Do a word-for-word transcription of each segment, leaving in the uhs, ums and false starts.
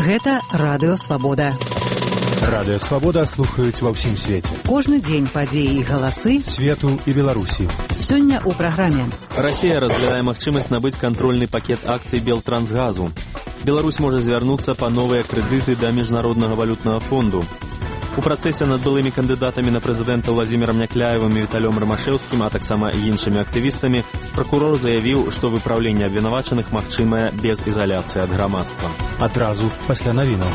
Гэта Радыё Свабода. Радыё Свабода слухаюць ва ўсім свеце. Кожны дзень падзеі і галасы свету і Беларусі. Сёння ў праграме. Расія разглядае магчымасць набыць кантрольны пакет акцый Белтрансгазу. Беларусь можа звярнуцца па новыя крэдыты да Міжнароднага валютнага фонду. У працэсе над былымі кандыдатамі на прэзідэнта Владзімірам Някляевым і Віталём Рымашэўскім, а таксама і іншымі актывістамі, пракурор заявіў, што выпраўленне абвінавачаных магчымае без ізаляцыі ад грамадства. Адразу пасля навінаў.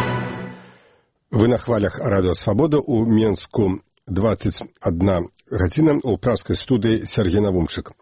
Вы на хвалях Радыё Свабода. У Менску двадцать одна гадзіна, у пражскай студыі Сергей Навумчык.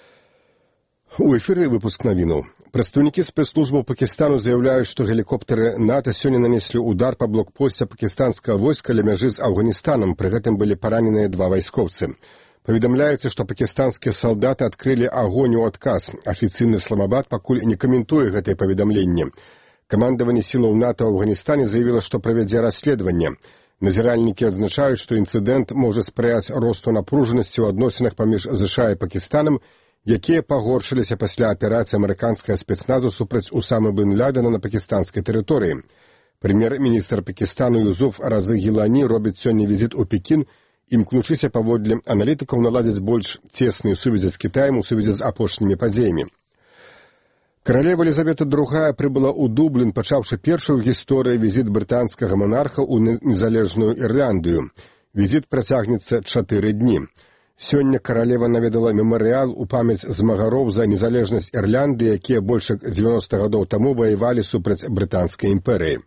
У эфіры выпуск навінаў. Прадстаўнікі спецслужбаў Пакістану заяўляюць, што гелікоптары НАТО сёння нанеслі удар па блокпосце пакістанскага войска ля мяжы з Афганістанам, пры гэтым былі параненыя два вайскоўцы. Паведамляецца, што пакістанскія салдаты адкрылі агонь у адказ. Афіцыйны Ісламабад пакуль не каментуе гэтае паведамленне. Камандаванне сілаў НАТО ў Афганістане заявіла, што правядзе расследаванне. Назіральнікі адзначаюць, што інцыдэнт можа спрыяць росту напружанасці ў адносінах паміж ЗША і Пакістанам, якія пагоршыліся пасля аперацыі амерыканскага спецназу супраць Усамы бен Лядена на пакістанскай тэрыторыі. Прэм'ер-міністр Пакістану Юзуф Разы Гілані робіць сёння візіт у Пекін, імкнучыся паводле аналітыкаў наладзіць больш цесныя сувязі з Кітаем у сувязі з апошнімі падзеямі. Каралева Елізавета другая прыбыла ў Дублін, пачаўшы першы ў гісторыі візіт брытанскага манарха ў незалежную Ірландыю. Візіт працягнецца чатыры дні. Сёння каралева наведала мемарыял у памяць змагароў за незалежнасць Ірландыі, якія больш дзевяноста гадоў таму ваявалі супраць брытанскай імперыі.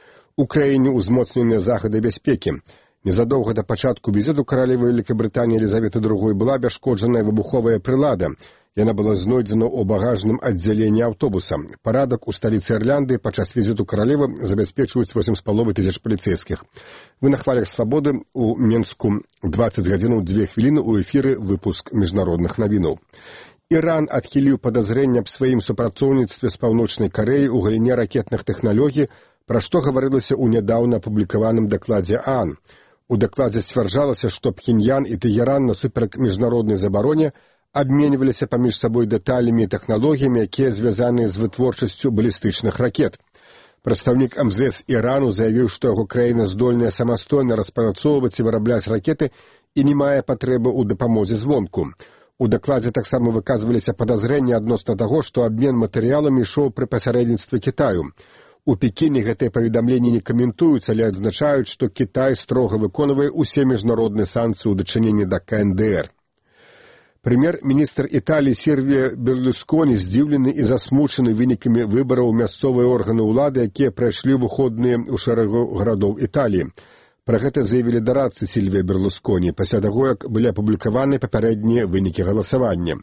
У краіне ўзмоцненыя захады бяспекі. Незадоўга да пачатку візіту каралевы Вялікай Брытаніі Елізаветы другой была абяшкоджаная выбуховая прылада. Яна была знойдзена ў багажным аддзяленні аўтобуса. Парадак у сталіцы Ірландыі падчас візіту каралевы забяспечваюць восем з паловай тысяч паліцэйскіх. Вы на хвалях Свабоды. У Менску двадцать гадзінаў две хвіліны, у эфіры выпуск міжнародных навінаў. Іран адхіліў падазрэнне аб сваім супрацоўніцтве з Паўночнай Карэяй у галіне ракетных тэхналогій, пра што гаварылася ў нядаўна апублікаваным дакладзе ААН. У дакладзе сцвярджалася, што Пхеньян і Тэгеран насуперак міжнароднай забароне абменьваліся паміж сабой дэталямі і тэхналогіямі, якія звязаныя з вытворчасцю балістычных ракет. Прадстаўнік эм зэ эс Ірану заявіў, што яго краіна здольная самастойна распрацоўваць і вырабляць ракеты і не мае патрэбы ў дапамозе звонку. У дакладзе таксама выказваліся падазрэнні адносна таго, што абмен матэрыяламі ішоў пры пасярэдніцтве Кітаю. У Пекіне гэтыя паведамленні не каментуюць, але адзначаюць, што Кітай строга выконвае ўсе міжнародныя санкцыі ў дачыненні да ка эн дэ эр. Прэм'ер-міністр Італіі Сільвіа Берлусконі здзіўлены і засмучаны вынікамі выбараў мясцовыя органы ўлады, якія прайшлі выходныя ў шэрагу гарадоў Італіі. Пра гэта заявілі дарадцы Сільвіа Берлусконі пасля таго, як былі апублікаваны папярэднія вынікі галасавання.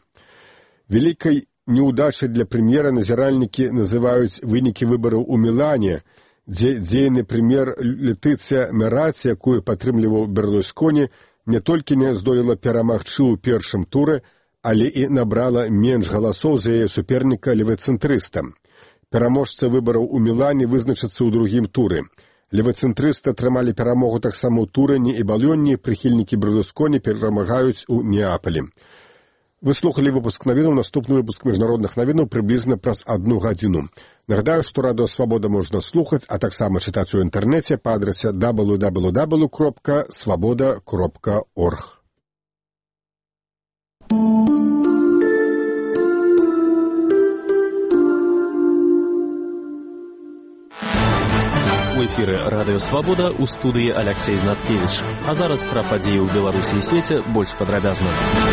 Вялікай неўдачай для прэм'ера назіральнікі называюць вынікі выбараў у Мілане, дзе дзейны прэм'ер Летыцыя Мераці, якую падтрымліваў Берлусконі, не толькі не здолела перамагчы ў першым туры, але і набрала менш галасоў за яе суперніка левацэнтрыста. Пераможца выбараў у Мілане вызначыцца ў другім туры. Левацэнтрысты атрымалі перамогу таксама ў Турыне і Балённі, прыхільнікі Берлусконі перамагаюць у Неапалі. Вы слухалі выпуск навінаў, наступны выпуск міжнародных навінаў прыблізна праз адну гадзіну. Нагадаю, што Радыё Свабода можна слухаць, а таксама чытаць у інтэрнэце па адрасе дабл ю дабл ю дабл ю кропка свабода кропка орг. У эфіры Радыё Свабода, у студыі Аляксей Знаткевіч. А зараз пра падзеі ў Беларусі і свеце больш падрабязна.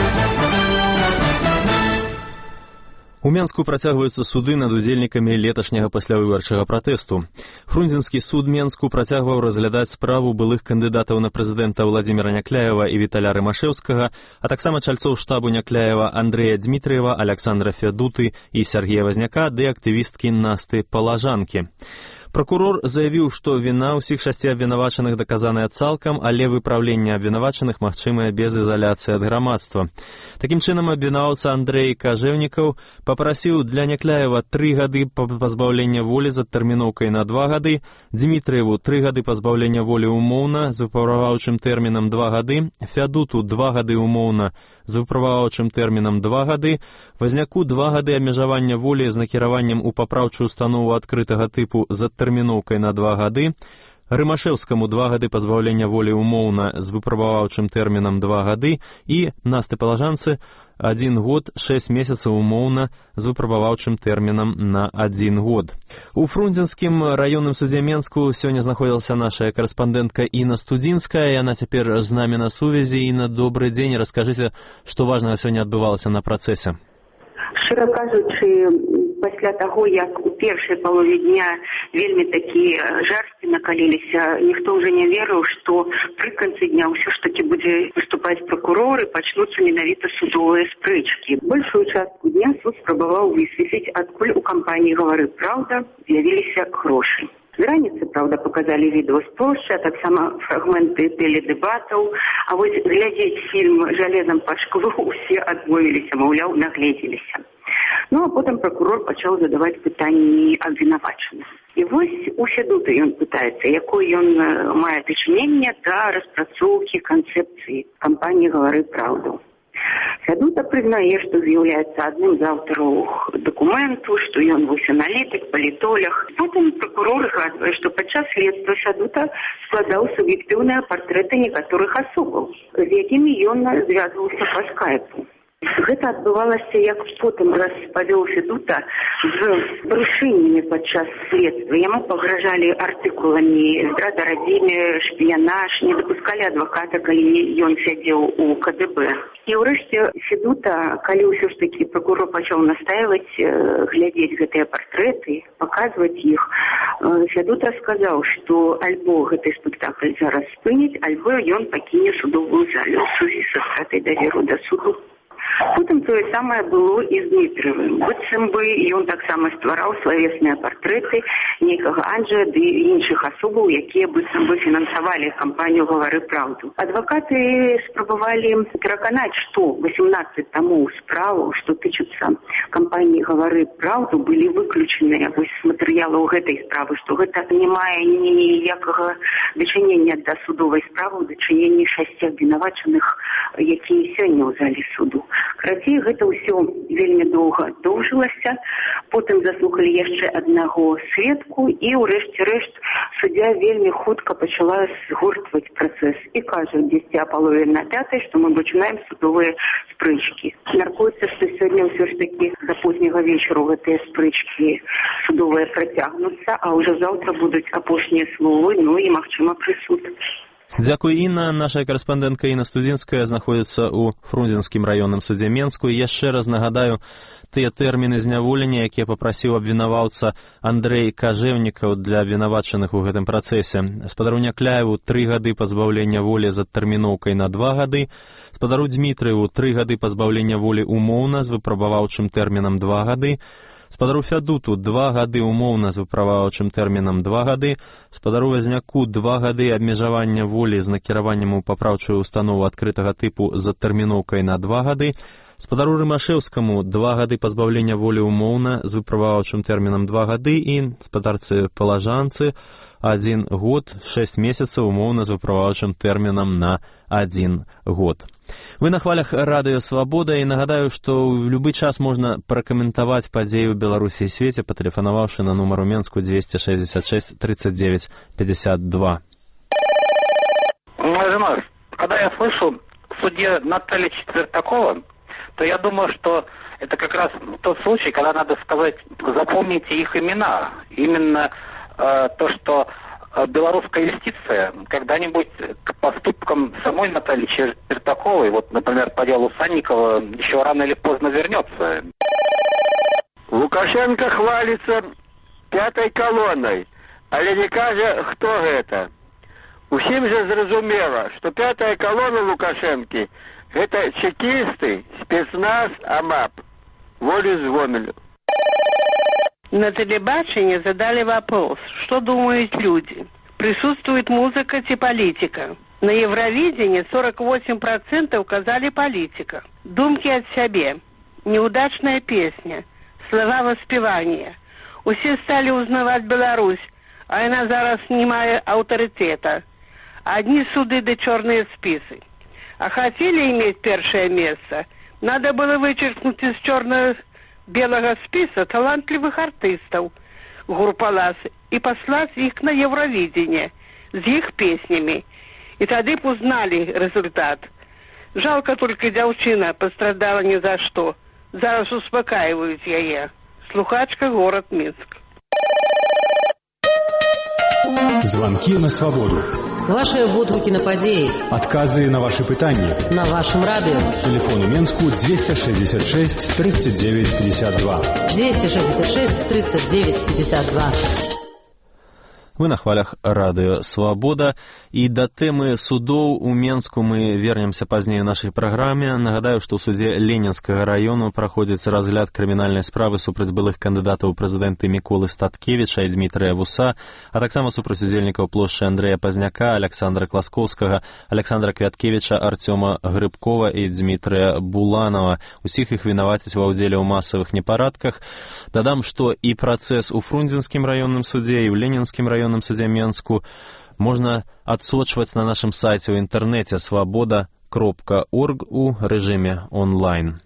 У Менску працягваюцца суды над удзельнікамі леташняга паслявыбарчага пратэсту. Фрунзенскі суд Менску працягваў разглядаць справу былых кандыдатаў на прэзідэнта Владзіміра Някляева і Віталя Рымашэўскага, а таксама чальцоў штабу Някляева Андрэя Дмітрыева, Аляксандра Фядуты і Сергея Вазняка ды актывісткі Насты Палажанкі. Пракурор заявіў, што віна ўсіх шасці абвінавачаных даказаная цалкам, але выпраўленне абвінавачаных магчымае без ізаляцыі ад грамадства. Такім чынам, абвінаваўца Андрэй Кажэўнікаў папрасіў для Някляева тры гады пазбаўлення волі з адтэрміноўкай на два гады, Дмітрыеву тры гады пазбаўлення волі ўмоўна з выпраўляючым тэрмінам два гады, Фядуту два гады ўмоўна з выпраўляючым тэрмінам два гады, Вазняку два гады абмежавання волі з накіраваннем у папраўчую установу адкрытага тыпу з адтэрміноўкай на два гады, Рымашэўскаму два гады пазбаўлення волі умоўна з выпрабаваўчым тэрмінам два гады і Насты Палажанцы адзін год, шэсць месяцаў умоўна з выпрабаваўчым тэрмінам на адзін год. У Фрунзенскім раённым судзе Менску сёння знаходзілася наша карэспандэнтка Інна Студзінская, яна цяпер з намі на сувязі. Інна, добры дзень, раскажыце, што важнага сёння адбывалася на працэсе. Шчыра кажучы, пасля таго, як у першай палове дня вельмі такія жарсці накаліліся, ніхто ўжо не верыў, што пры канцы дня ўсё ж такі будзе выступаць пракурор і пачнуцца менавіта судовыя спрэчкі. Большую частку дня суд спрабаваў высветліць, адкуль у кампаніі «Гавары праўда» з'явіліся грошы. З раніцы, правда, паказалі відэо з плошчы, а таксама фрагменты тэледэбатаў. А вось глядзець фільм «Жалезам па шклу» усе адмовіліся, маўляў, нагледзеліся. Ну, а потым пракурор пачаў задаваць пытанні абвінавачаных. І вось у Федута ён пытаецца, якое ён мае дачыненне да распрацоўкі канцэпцыі кампаніі «Гавары праўду». Федута прызнае, што з'яўляецца адным з аўтараў дакументу, што ён вось аналітык, палітолог. Потым пракурор згадвае, што падчас следства Федута складаў суб'ектыўныя партрэты некаторых асобаў, з якімі ён звязваўся па скайпу. Гэта адбывалася, як потым распавёў Федута, з парушэннямі падчас следства. Яму пагражалі артыкуламі здрада радзіме, шпіянаж, не дапускалі адваката, калі ён сядзеў у ка дэ бэ. І ўрэшце Федута, калі ўсё ж такі пракурор пачаў настаиваць, глядзець гэтыя партрэты, паказваць іх, Федута сказаў, што альбо гэты спектакль зараз спыніць, альбо ён пакіне судовую залю ў сувязі са стратай даверу да суду. Потым тое самае было і з Дмітравым. Быццам бы ён таксама ствараў славесныя партрэты нейкага Анджая ды іншых асобаў, якія быццам бы фінансавалі кампанію «Гавары праўду». Адвакаты спрабавалі пераканаць, што васемнаццаць тамоў справаў, што тычацца кампаніі «Гавары праўду», былі выключаныя вось з матэрыялаў гэтай справы, што гэта не мае ніякага дачынення да судовай справы, дачынення шасці абвінавачаных, якія сёння ў залі суду. Карацей, гэта ўсё вельмі доўга доўжылася. Потым заслухалі яшчэ аднаго сведку і ўрэшце рэшт суддзя вельмі хутка пачала згортваць працэс і кажа дзесьці а палове на пятай, што мы пачынаем судовыя спрэчкі. Мяркуецца, што сёння ўсё ж такі да позняга вечару гэтыя спрэчкі судовыя працягнуцца, а ўжо заўтра будуць апошнія словы, ну і, магчыма, прысуд. Дзякуй, Інна. Наша карэспандэнтка Інна Студзінская знаходзіцца ў Фрунзенскім раённым судзе Менску. І яшчэ раз нагадаю тыя тэрміны зняволення, якія папрасіў абвінаваўца Андрэй Кажэўнікаў для абвінавачаных у гэтым працэсе. Спадару Някляеву тры гады пазбаўлення волі з адтэрміноўкай на два гады, спадару Дмітраеву тры гады пазбаўлення волі умоўна з выпрабаваўчым тэрмінам два гады, спадару Фядуту два гады умоўна з выпрабаваўчым тэрмінам два гады, спадару Вазняку два гады абмежавання волі з накіраваннем у папраўчую установу адкрытага тыпу з адтэрміноўкай на два гады, спадару Рымашэўскаму два гады пазбаўлення волі умоўна з выпрабаваўчым тэрмінам два гады і спадарцы Палажанцы адзін год, шэсць месяцаў умоўна з выпрабаваўчым тэрмінам на адзін год. Вы на хвалях радыё «Свабода» і нагадаю, што ў любы час можна пракаментаваць падзеі ў Беларусі і свеце, патэлефанаваўшы на нумар у Менску двести шестьдесят шесть тридцать девять пятьдесят два. Моя жена, когда я слышу в суде Натальи Четвертакова, то я думаю, что это как раз тот случай, когда надо сказать, запомните их имена. Именно э, то, что белорусская юстиция когда-нибудь к поступкам самой Натальи Четвертаковой, вот, например, по делу Санникова, еще рано или поздно вернется. Лукашенко хвалится пятой колонной, але не кажа, хто гэта. Усім же зразумела, што пятая колонна Лукашенки – это чекисты, спецназ, АМАП. Волю звонили. На телебачении задали вопрос, что думают люди. Присутствует музыка и политика. На Евровидении сорок восемь процентов указали политика. Думки от себе. Неудачная песня. Слова воспевания. Усе стали узнавать Беларусь, а она зараз не мае авторитета. Одни суды да черные списы. А хотели иметь первое место, надо было вычеркнуть из черного белого списа талантливых артистов. Гурпалас и послать их на Евровидение с их песнями. И тогда б узнали результат. Жалко только девчина пострадала ни за что. Зараз успокаивают яе. Слухачка, город Минск. Звонки на свободу. Ваши водгуки на падеи. Отказы на ваши пытания. На вашем радио. Телефон у Менску двести шестьдесят шесть тридцать девять пятьдесят два. двести шестьдесят шесть тридцать девять пятьдесят два. Вы на хвалях радыё «Свабода». І да тэмы судоў у Менску мы вернемся пазней у нашай праграме. Нагадаю, што ў судзе Ленінскага раёну праходзіць разгляд крымінальнай справы супраць былых кандыдатаў у прэзідэнты Міколы Статкевіча і Дмітрыя Вуса, а таксама супраць удзельнікаў плошчы Андрэя Пазняка, Александра Класкоўскага, Александра Квяткевіча, Артёма Грыбкова і Дмітрыя Буланова. Усіх іх вінавацяць ва ўдзеле ў масавых непарадках. Дадам, што і працэс у Фрунзенскім раённым судзе, і ў Ленінскім раённым в суде Менску можно отсочивать на нашем сайте в интернете свобода кропка орг у режиме онлайн.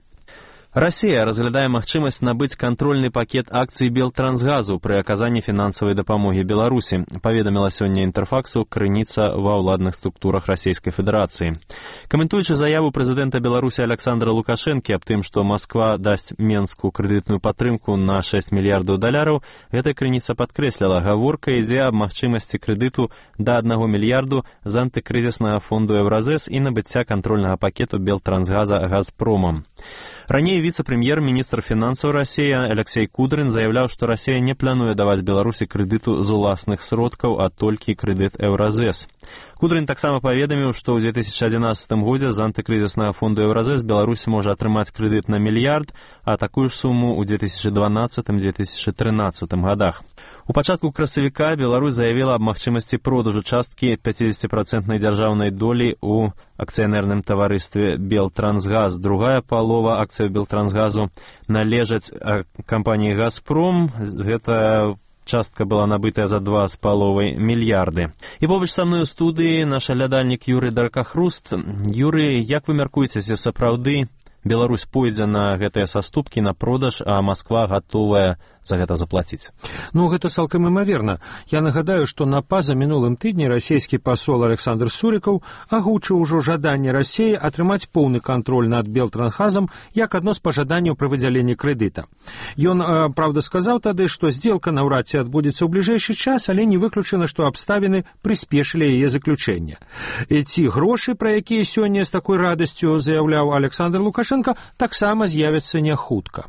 Россия разглядае магчымасць набыць кантрольны пакет акцый Белтрансгазу пры аказанні фінансавай дапамогі Беларусі, паведаміла сёння Інтэрфаксу крыніца ва ўладных структурах Расійскай Федэрацыі. Каментуючы заяву прэзідэнта Беларусі Александра Лукашэнкі аб тым, што Масква дасць Менску крэдытную падтрымку на шэсць мільярдаў даляраў, гэтая крыніца падкрэсліла, гаворка ідзе аб магчымасці крэдыту да аднаго мільярду з антыкрызіснага фонду Еўразэс і набыцця кантрольнага пакету Белтрансгаза Газпромам. Ранее віцэ-прэм'ер-міністр фінансаў Расіі Алексей Кудрин заявляў, што Расія не плануе даваць Беларусі крэдыту з уласных сродкаў, а толькі крэдыт Еўразэс. Кудрин таксама паведаміў, што ў две тысячи адзінаццатым годзе з антыкрызіснага фонду Еўразэс Беларусь можа атрымаць крэдыт на мільярд, а такую ж суму ў две тысячи дванаццатым - две тысячи трынаццатым годах. У пачатку красавіка Беларусь заявіла аб магчымасці продажу часткі пяцідзесяціпрацэнтнай дзяржаўнай долі ў акцыянерным таварыстве Белтрансгаз. Другая палова акцыяў Белтрансгазу належаць кампаніі «Газпром». Гэта частка была набытая за два з паловай мільярды. І побач са мной у студыі наш глядальнік Юрый Даркахруст. Юрый, як вы мяркуеце, ці сапраўды Беларусь пойдзе на гэтыя саступкі на продаж, а Масква гатовая за гэта заплаціць? Ну, гэта цалкам імаверна. Я нагадаю, што на паза мінулым тыдні расійскі пасол Александр Сурікаў агучыў ужо жаданне Расіі атрымаць поўны кантроль над Белтрансгазам як адно з пажаданняў пры выдзяленні крэдыта. Ён, э, правда, сказаў тады, што здзелка наўрад ці адбудзецца ў бліжэйшы час, але не выключана, што абставіны прыспешылі яе заключэнне. І ці грошы, пра якія сёння з такой радасцю заяўляў Александр Лукашенко, таксама з'явяцца не хутка.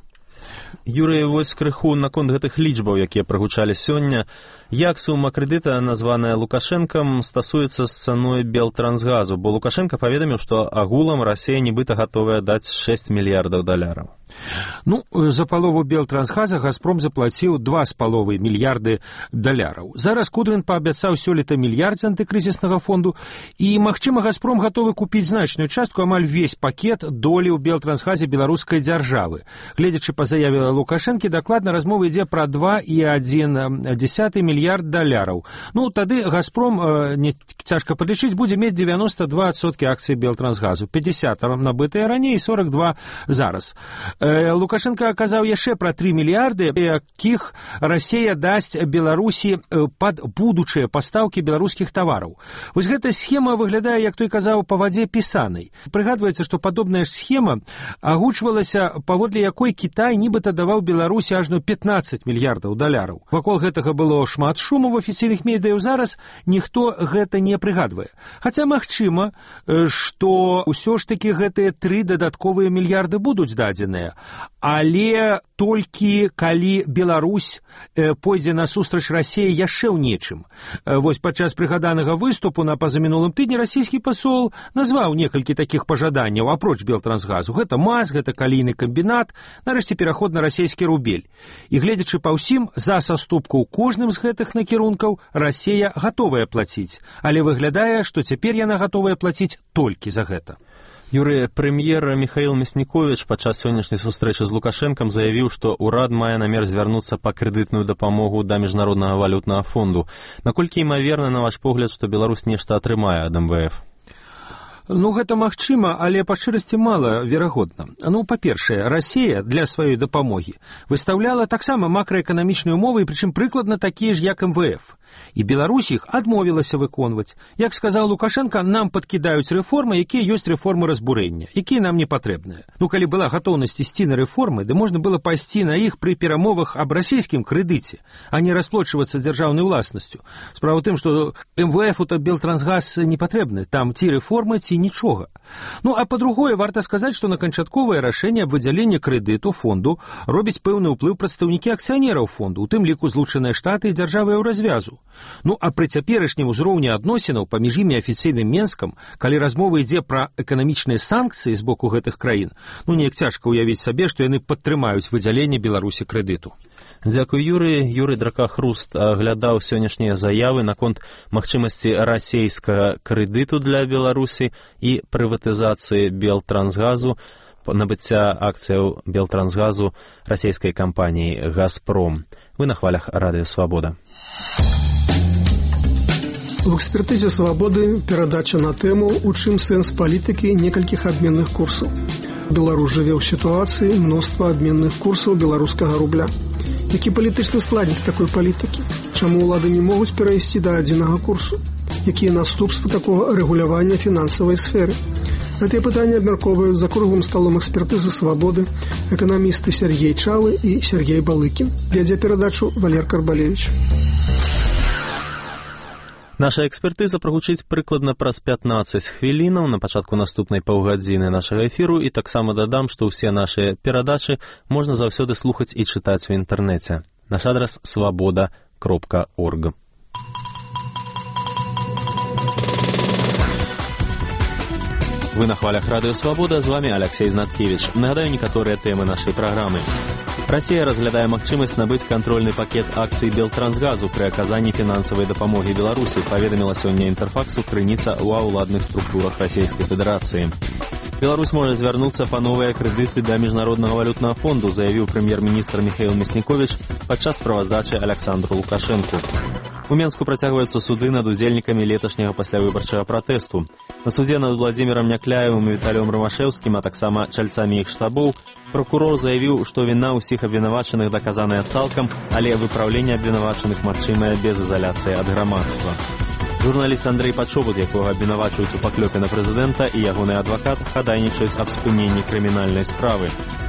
Юрый, вось крыху наконт гэтых лічбаў, якія прагучалі сёння. Як сума крэдыта, названая Лукашэнкам, стасуецца з цаной Белтрансгазу? Бо Лукашенко паведаміў, што агулам Расія нібыта гатовая даць шэсць мільярдаў даляраў. Ну, за палову Белтрансгаза Газпром заплаціў два з паловай мільярды даляраў. Зараз Кудрин паабяцаў сёлета мільярд з антыкрызіснага фонду, і, магчыма, Газпром гатовы купіць значную частку, амаль весь пакет долі ў Белтрансгазе беларускай дзяржавы. Гледзячы па заяве Лукашэнкі, дакладна размова ідзе пра два і адзін дзесяты мільярд даляраў. Ну, тады Газпром, э, не цяжка падлічыць, будзе мець дзевяноста два адсоткі акцый Белтрансгазу, пятьдесят набытыя раней і сорок два зараз. Э, Лукашенко аказаў яшчэ пра тры мільярды, якіх Расія дасць Беларусі пад будучыя пастаўкі беларускіх тавараў. Вось гэта схема выглядае, як той казаў, па вадзе пісанай. Прыгадваецца, што падобная ж схема агучвалася, паводле якой Кітай нібыта даваў Беларусі ажно пятнаццаць мільярдаў даляраў. Вакол гэтага было шмат шуму в афіцыйных медыяў, зараз ніхто гэта не прыгадвае. Хаця магчыма, што ўсё ж такі гэтыя тры дадатковыя мільярды будуць дадзеныя, але толькі калі Беларусь э, пойдзе насустрач Расіі яшчэ ў нечым. Э, вось падчас прыгаданага выступу на пазамінулым тыдні расійскі пасол назваў некалькі такіх пажаданняў апроч Белтрансгазу. Гэта МАЗ, гэта калійны камбінат, нарэшце пераход на расійскі рубель. І гледзячы па ўсім, за саступку ў кожным з гэтых накірункаў Расія гатовая плаціць, але выглядае, што цяпер яна гатовая плаціць толькі за гэта. Юрый, прэм'ер Михаил Мясніковіч падчас сённяшняй сустрэчы з Лукашэнкам заявіў, што ўрад мае намер звярнуцца па крэдытную дапамогу да міжнароднага валютнага фонду. Наколькі імаверна, на ваш погляд, што Беларусь нешта атрымае ад эм вэ эф? Ну, гэта магчыма, але па шчырасці мала верагодна. Ну, па-першае, Расія для сваёй дапамогі выстаўляла таксама макраэканамічныя умовы, прычым прыкладна такія ж, як эм вэ эф. І Беларусь іх адмовілася выконваць. Як сказаў Лукашенко, нам падкідаюць рэформы, якія ёсць рэформы разбурэння, якія нам не патрэбныя. Ну, калі была гатоўнасць ісці на рэформы, ды можна было пайсці на іх пры перамовах аб расійскім крэдыце, а не расплочвацца дзяржаўнай уласнасцю. Справа ў тым, што эм вэ эфу-то Белтрансгаз не патрэбны, там ці рэформы, ці нічога. Ну, а па-другое, варта сказаць, што на канчатковае рашэнне аб выдзяленні крэдыту фонду робіць пэўны ўплыў прадстаўнікі акцыянераў фонду, у тым ліку Злучаныя Штаты і дзяржавы Еўразвязу. Ну, а пры цяперашнім узроўні адносінаў паміж імі афіцыйным Менскам, калі размова ідзе пра эканамічныя санкцыі з боку гэтых краін, ну, неяк цяжка ўявіць сабе, што яны падтрымаюць выдзяленне Беларусі крэдыту. Дзякуй, Юрый. Юрый Дракахруст аглядаў сённяшнія заявы наконт магчымасці расейскага крэдыту для Беларусі і прыватызацыі Белтрансгазу, набыцця акцыяў Белтрансгазу расійскай кампаніі «Газпром». Вы на хвалях Радыё Свабода. В экспертызе «Свабоды» перадача на тэму «У чым сэнс палітыкі некалькіх абменных курсаў». Беларусь жыве ў сітуацыі мноства абменных курсаў беларускага рубля. Які палітычны складнік такой палітыкі? Чаму ўлады не могуць перайсці да адзінага курсу? Якія наступствы такога рэгулявання фінансавай сферы? Гэтыя пытанні абмяркоўваюць за круглым сталом экспертызы «Свабоды» эканамісты Сергей Чалы і Сергей Балыкін. Вядзе перадачу Валер Карбалевич. Наша экспертыза прагучыць прыкладна праз пятнаццаць хвілінаў на пачатку наступнай паўгадзіны нашага эфіру, і таксама дадам, што ўсе нашыя перадачы можна заўсёды слухаць і чытаць у інтэрнэце. Наш адрас свабода кропка орг. Вы на хвалях Радыё Свабода, з вами Алексей Знаткевич. Нагадаю некаторыя тэмы нашай праграмы. Расія разглядае магчымасць набыць кантрольны пакет акцый Белтрансгазу пры аказанні фінансавай дапамогі Беларусі, паведаміла сёння Інтэрфаксу крыніца ва ўладных структурах Расійскай Федэрацыі. Беларусь можа звярнуцца па новыя крэдыты да Міжнароднага валютнага фонду, заявіў прэм'ер-міністр Міхаіл Мясніковіч падчас справаздачы Аляксандру Лукашэнку. У Менску працягваюцца суды над удзельнікамі леташняга паслявыбарчага пратэсту. На судзе над Владзімірам Някляевым і Віталіем Рымашэўскім, а таксама чальцамі іх штабоў, прокурор заявіў, што віна ўсіх абвінавачаных даказаная цалкам, але выпраўленне абвінавачаных магчымае без ізаляцыі ад грамадства. Журналіст Андрэй Пачобут, якога абвінавачваюць у паклёпе на прэзідэнта, і ягоны адвакат хадайнічаюць аб спыненні крымінальнай справы.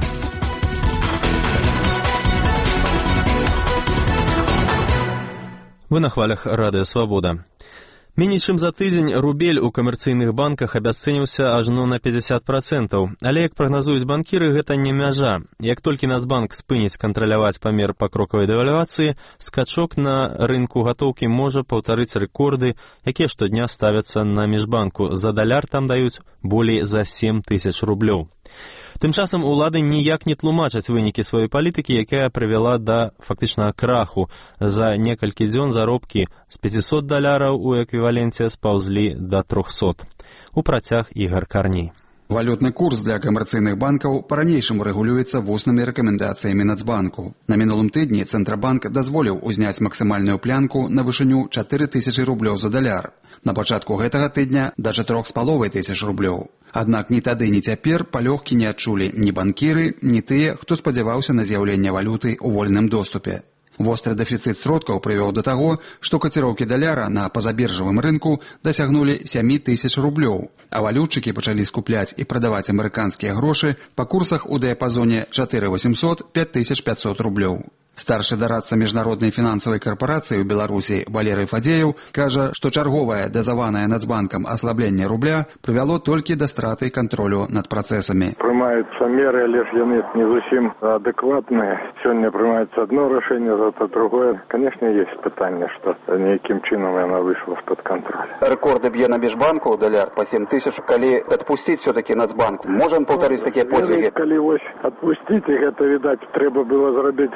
Вы на хвалях Радыё Свабода. Меней чым за тыдзень рубель у камерцыйных банках абясцэніўся ажно на пятьдесят процентаў. Але, як прагназуюць банкіры, гэта не мяжа. Як толькі Нацбанк спыніць кантраляваць памер пакрокавай дэвальвацыі, скачок на рынку гатоўкі можа паўтарыць рэкорды, якія штодня ставяцца на міжбанку. За даляр там даюць болей за сем тысяч рублёў. Тым часам улады ніяк не тлумачаць вынікі сваёй палітыкі, якая прывяла да фактычнага краху. За некалькі дзён заробкі з пятьсот даляраў у эквіваленце спаўзлі да трохсот. У працяг Ігар Карней. Валютны курс для камерцыйных банкаў па-ранейшаму рэгулюецца вуснымі рэкамендацыямі Нацбанку. На мінулым тыдні Цэнтрабанк дазволіў узняць максімальную плянку на вышыню чатыры тысячы рублёў за даляр. На пачатку гэтага тыдня да чатырох з паловай тысяч рублёў. Аднак ні тады, ні цяпер палёгкі не адчулі ні банкіры, ні тыя, хто спадзяваўся на з'яўленне валюты ў вольным доступе. Востры дэфіцыт сродкаў прывёў да таго, што каціроўкі даляра на пазабіржавым рынку дасягнулі сем тысяч рублёў, а валютчыкі пачалі скупляць і прадаваць амерыканскія грошы па курсах у дыяпазоне чатыры васемсот - пяць тысяч пятьсот рублёў. Старшы дарадца міжнароднай фінансавай карпорацыі ў Беларусі Валерый Фадзеев кажа, што чарговае дазаванае Нацбанкам аслабленне рубля прывяло толькі да страты кантролю над працэсамі. Прымаюцца меры, але ж яны не зусім адэкватныя. Сёння прымаецца адно рашэнне, зато другое. Канешне, ёсць пытанне, што нейкім чынам яна выйшла з-пад кантролю. Рэкорды б'е на міжбанку даляр па сем тысяч. Калі адпусціць все-таки Нацбанк, можам паўтарыць такія подзвігі? Калі вось адпусціць, гэта, відаць, трэба было зрабіць раней.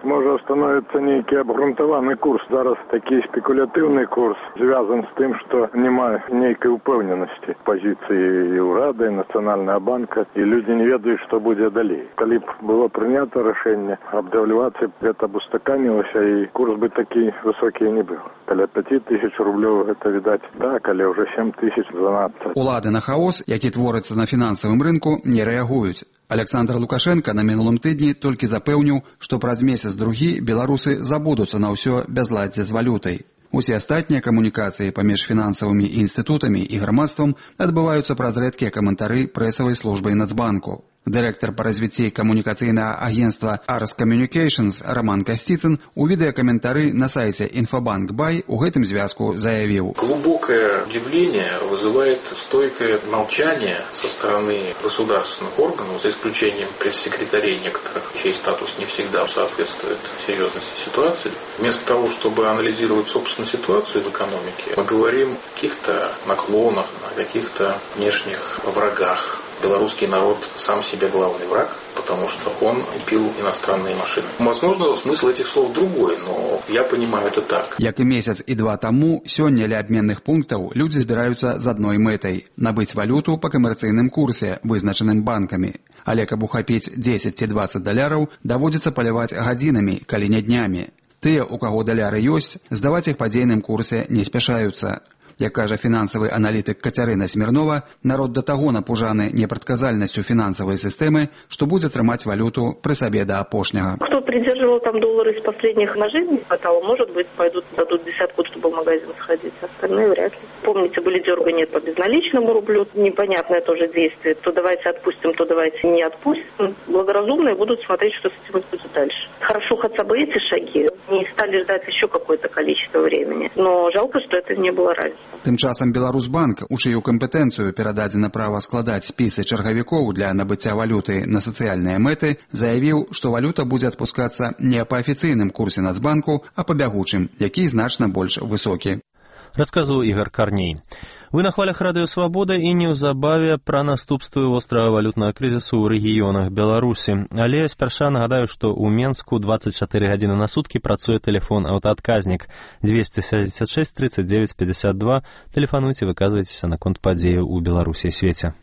можа становіцца нейкі абгрунтаваны курс. Зараз такі спекулятыўны курс звязан з тым, што няма нейкай упэўненасці пазіцыі і ўрада, і Нацыянальнага банка, і людзі не ведаюць, што будзе далей. Калі б было прынята рашэнне аб дэвальвацыі, гэта б устаканілася, і курс бы такі высокі не быў. Каля пяць тысяч рублёў гэта, відаць, так, але ўжо сем тысяч занадта. Улады на хаос, які творыцца на фінансавым рынку, не рэагуюць. Александр Лукашенко на мінулым тыдні толькі запэўніў, што праз месяц-другі беларусы забудуцца на ўсё бязладдзе з валютай. Усе астатнія камунікацыі паміж фінансавымі інстытутамі і грамадствам адбываюцца праз рэдкія каментары прэсавай службы Нацбанку. Дырэктар па развіцці камунікацыйнага агентства Ars Communications Роман Костицын у відэакаментары на сайце Инфобанк Бай у гэтым звязку заявіў: глубокое удивление вызывает стойкое молчание со стороны государственных органов, за исключением пресс-секретарей некоторых, чей статус не всегда соответствует серьезности ситуации. Вместо того, чтобы анализировать собственную ситуацию в экономике, мы говорим о каких-то наклонах, о каких-то внешних врагах. Белорусский народ сам себе главный враг, потому что он купил иностранные машины. Возможно, смысл этих слов другой, но я понимаю это так. Як і месяц і два таму, сёння ля абменных пунктаў людзі збіраюцца з адной мэтай – набыць валюту па камерцыйным курсе, вызначаным банкамі. Але каб ухапіць дзесяць ці дваццаць даляраў, даводзіцца паляваць гадзінамі, калі не днямі. Тыя, у каго даляры ёсць, здаваць іх па дзейным курсе не спяшаюцца. Як кажа фінансавы аналітык Кацярына Смірнова, народ да таго напужаны непрадказальнасцю фінансавай сістэмы, што будзе трымаць валюту пры сабе да апошняга. Кто придерживал там доллары из последних, на жизнь не хватало, может быть, пойдут, дадут десятку, чтобы в магазин сходить, остальные вряд ли. Помните, были дергания по безналичному рублю, непонятное тоже действие, то давайте отпустим, то давайте не отпустим. Благоразумные будут смотреть, что с этим будет дальше. Хорошо хотя бы эти шаги, не стали ждать еще какое-то количество времени, но жалко, что это не было раньше. Тым часам Беларусьбанк, у чыю кампетэнцыю перададзена права складаць спісы чаргавікоў для набыцця валюты на сацыяльныя мэты, заявіў, што валюта будзе адпускацца не па афіцыйным курсе Нацбанку, а па бягучым, які значна больш высокі. Расказваў Ігор Карней. Вы на хвалях Радыё Свабода і неўзабаве пра наступствы вострага валютнага крызісу ў рэгіёнах Беларусі. Але спярша нагадаю, што ў Менску двадцать четыре гадзіны на суткі працуе тэлефон аўтаадказнік двести шестьдесят шесть тридцать девять пятьдесят два. Тэлефануйце, выказвайцеся наконт падзеяў у Беларусі і свеце.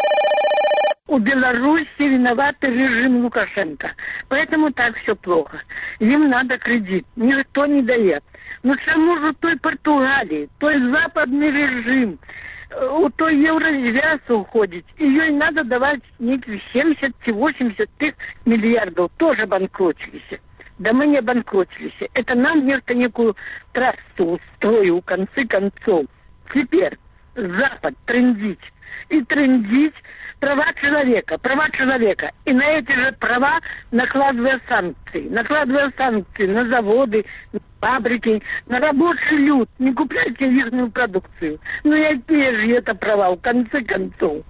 У Беларуси виноват режим Лукашенко. Поэтому так все плохо. Им надо кредит. Никто не дает. Но чему же той Португалии, той западный режим, у той еврозвязки уходить, ее и надо давать неких семьдесят-восемьдесят миллиардов, тоже банкротились. Да мы не банкротились. Это нам вместо некую трассу устроил, в конце концов. Теперь Запад трындить. И трындить права человека, права человека. И на эти же права накладывая санкции. Накладывая санкции на заводы, на фабрики, на рабочий люд. Не купляйте ихнюю продукцию. Ну и какие же это права, в конце концов?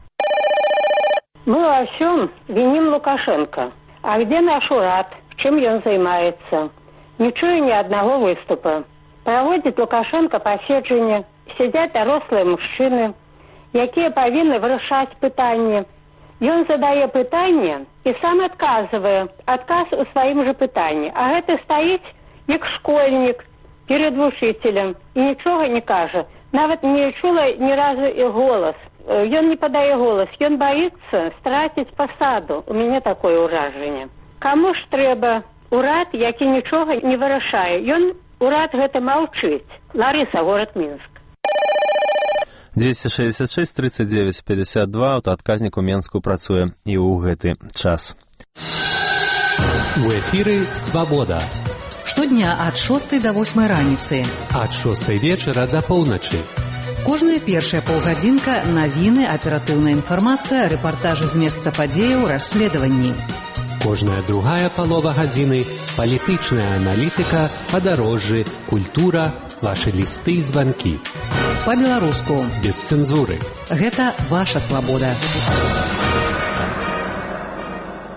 Мы во всем виним Лукашенко. А где наш урад? Чем он занимается? Ничего, ни одного выступа. Проводит Лукашенко посещение. Сидят дорослые мужчины, якія павінны вырашаць пытанне. Ён задае пытанне і сам адказвае адказ у сваім жа пытанні. А гэта стаіць як школьнік перед вучителем і нічога не кажа. Нават не чула ні разу і голас. Ён не падае голас, ён баіцца страціць пасаду. У мяне такое ўражанне. Каму ж трэба урад, які нічога не вырашае? Ён урад гэта маўчыць. Ларыса, город Мінск. двести шестьдесят шесть тридцать девять пятьдесят два. Аўтаадказнік у Менску працуе і ў гэты час. У эфіры «Свабода». Штодня ад шостай да восьмай раніцы. Ад шостай вечара да поўначы. Кожная першая паўгадзінка навіны, аператыўная інфармацыя, рэпартажы з месца падзеяў, расследаванні. Кожная другая палова гадзіны – палітычная аналітыка, падарожжы, культура, вашы лісты і званкі. Па-беларуску. Без цэнзуры. Гэта ваша свабода.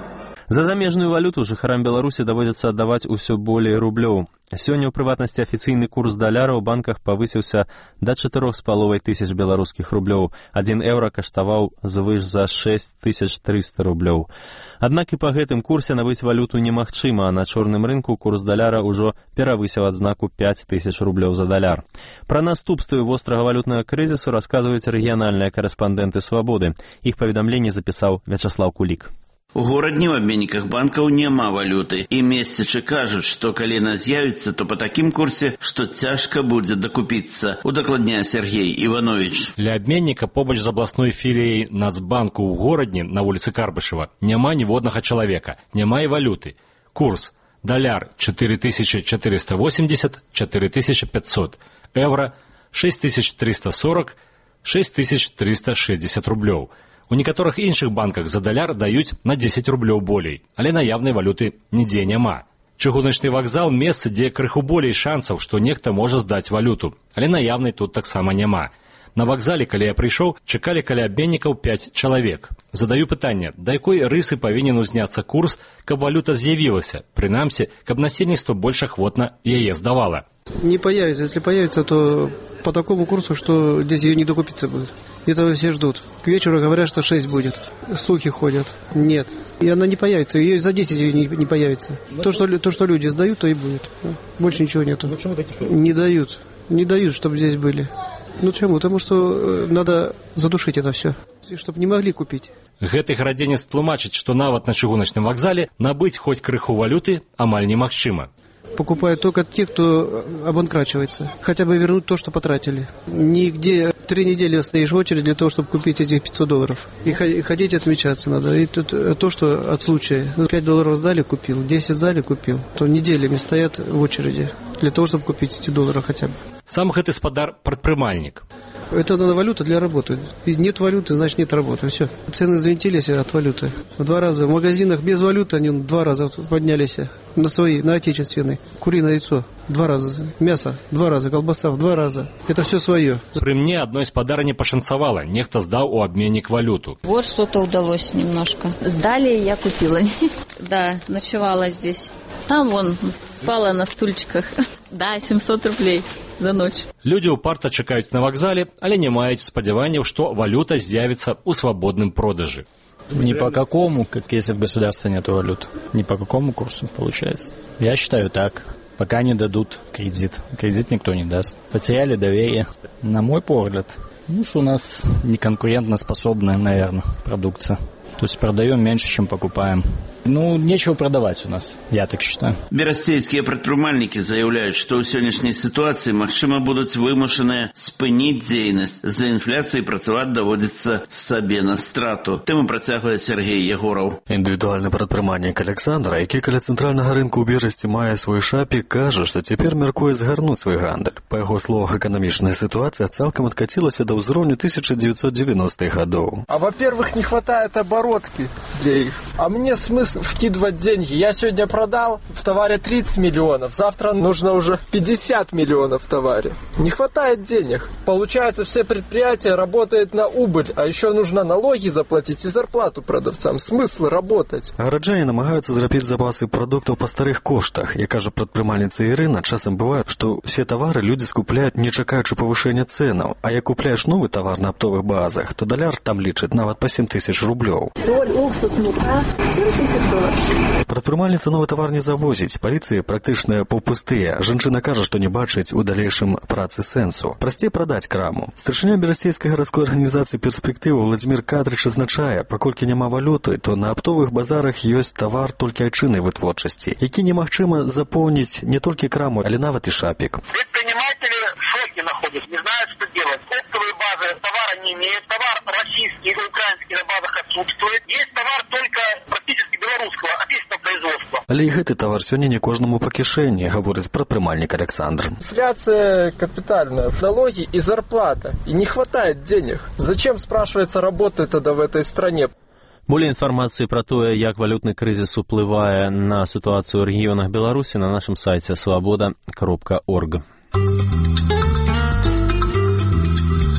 За замежную валюту жыхарам Беларусі даводзіцца аддаваць усё болей рублёў. Сёння, ў прыватнасці, афіцыйны курс даляра ў банках павысіўся да чатырох з паловай тысяч беларускіх рублёў. Адзін еўра каштаваў звыш за шэсць тысяч трыста рублёў. Аднак і па гэтым курсе набыць валюту немагчыма, а на чорным рынку курс даляра ўжо перавысіў адзнаку пяць тысяч рублёў за даляр. Пра наступствы вострага валютнага крызісу расказваюць рэгіянальныя карэспандэнты «Свабоды». Іх паведамленне запісаў Вячаслав Кулік. У горадні ў абменніках банкаў няма валюты, і месячы кажуць, што калі яна з'явіцца, то па такім курсе, што цяжка будзе дакупіцца, удакладняе Сергей Іванович. Для абменніка побач з абласной філіяй Нацбанку ў горадні на вуліцы Карбышева няма ніводнага чалавека, няма і валюты. Курс даляр чатыры тысячы чатырыста восемьдесят — чатыры тысячи пятьсот, евро шесть тысяч триста сорок — шесть тысяч триста шестьдесят рублёў. У некаторых іншых банках за даляр даюць на дзесяць рублёў болей, але наяўнай валюты нідзе няма. Чыгуначны вакзал — месца, дзе крыху болей шансаў, што нехта можа здаць валюту, але наяўнай тут таксама няма. На вакзале, калі я прыйшоў, чакалі каля абменнікаў пяць чалавек. Задаю пытанне, да якой рысы павінен узняцца курс, каб валюта з'явілася, прынамсі, каб насельніцтва больш ахвотна яе здавала. Не появится. Если появится, то по такому курсу, что здесь ее не докупиться будет. Этого все ждут. К вечеру говорят, что шесть будет. Слухи ходят. Нет. И она не появится. Ее за десять ее не, не появится. То что, то, что люди сдают, то и будет. Больше ничего нету. Не дают. Не дают, чтобы здесь были. Ну чему? Потому что надо задушить это все. Чтобы не могли купить. Гэты гарадзенец тлумачыць, што нават на чыгуначным вакзале набыць хоць крыху валюты амаль немагчыма. Покупают только те, кто обанкрачивается. Хотя бы вернуть то, что потратили. Нигде три недели стоишь в очереди для того, чтобы купить этих пятьсот долларов. И ходить отмечаться надо. И тут, то, что от случая. пять долларов сдали, купил. десять сдали, купил. То неделями стоят в очереди для того, чтобы купить эти доллары хотя бы. Сам гэты спадар прадпрымальнік. Это надо валюта для работы. Нет валюты, значит нет работы. Все. Цены завинтились от валюты. В два раза. В магазинах без валюты они в два раза поднялись. На свои, на отечественные. Куриное яйцо. Два раза. Мясо. Два раза. Колбаса. В два раза. Это все свое. При мне одной спадара не пошанцевало. Нехто сдал у обменник валюту. Вот что-то удалось немножко. Сдали, я купила. Да, ночевала здесь. Там вон спала на стульчиках. Да, семьсот рублей за ночь. Люди упарта чакаюць на вакзале, але не маюць спадзяванняў, што валюта з'явіцца ў свабодным продажы. Ни по какому, как если в государстве нет валют, ни по какому курсу получается. Я считаю так. Пока не дадут кредит. Кредит никто не даст. Потеряли доверие. На мой взгляд, ну что у нас неконкурентоспособная, наверное, продукция. То есть продаем меньше, чем покупаем. Ну, нечего продавать у нас, я так считаю. Берасцейскія прадпрымальнікі заяўляюць, што ў сённяшняй сітуацыі, магчыма, будуць вымушаныя спыніць дзейнасць. За інфляцыяй працаваць даводзіцца сабе на страту. Тэму працягвае Сергей Егораў. Індывідуальны прадпрымальнік Александра, які каля цэнтральнага рынку ў Бежасці мае свой шапік, кажа, што цяпер мяркуе згарнуць свой гандаль. Па яго словах, эканамічная ситуация цалкам адкацілася да ўзроўню тысяча девятьсот девяностых гадоў. А во-первых, не хватает оборотки для их. А мне смысл вкидывать деньги. Я сегодня продал в товаре тридцать миллионов, завтра нужно уже пятьдесят миллионов в товаре. Не хватает денег. Получается, все предприятия работают на убыль, а еще нужно налоги заплатить и зарплату продавцам. Смысл работать. Гараджане намагаюцца зрабіць запасы прадуктаў па старых коштах. Як кажа прадпрымальніца Ірына, часам бывае, што все тавары людзі скупляюць, не чакаючы павышэння цэнаў. А як купляеш новы тавар на аптовых базах, то даляр там лічыць нават па сем тысяч рублёў. Соль, уксус, мука, семь тысяч. Прадпрымальніца новы тавар не завозіць, паліцыі практычна паўпустыя. Жанчына кажа, што не бачыць у далейшым працы сэнсу. Прасцей прадаць краму. Старшыня Берасцейскай гарадской арганізацыі перспектывы Владзімір Кадрыч адзначае, паколькі няма валюты, то на аптовых базарах ёсць тавар толькі айчыннай вытворчасці, які немагчыма запоўніць не толькі краму, але нават і шапік. Предприниматели в шоке находятся, не знают, что делать. Оптовые базы товара не имеют, товар российский и украинский на базах отсутствует. Есть товар только практически белорусского, отечественного производства. Але і гэты тавар сёння не кожнаму па кішэні, гаворыць прадпрымальнік Александр. Инфляция капитальная, налоги и зарплата. И не хватает денег. Зачем, спрашивается, работать тогда в этой стране? Болей інфармацыі пра тое, як валютны крызіс уплывае на сітуацыю ў рэгіёнах Беларусі на нашым сайце свабода кропка орг.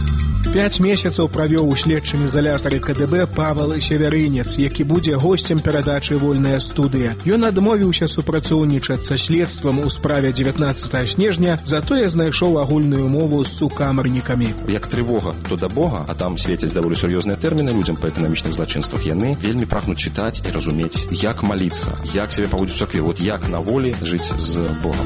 Пяць месяцаў правёў у следчым изолятары ка дэ бэ Павел Северынец, які будзе госцем перадачы «Вольная студыя». Ён адмовіўся супрацоўнічаць са следствам у справе дзевятнаццатага снежня, затое знайшоў агульную мову з сукамарнікамі. Як трывога, то да Бога, а там свецяць даволі сур'ёзныя тэрміны людзям па эканамічных злачынствах, яны вельмі прагнуць чытаць і разумець, як маліцца, як сябе паводзіць у царкве, вот як на волі жыць з Богом.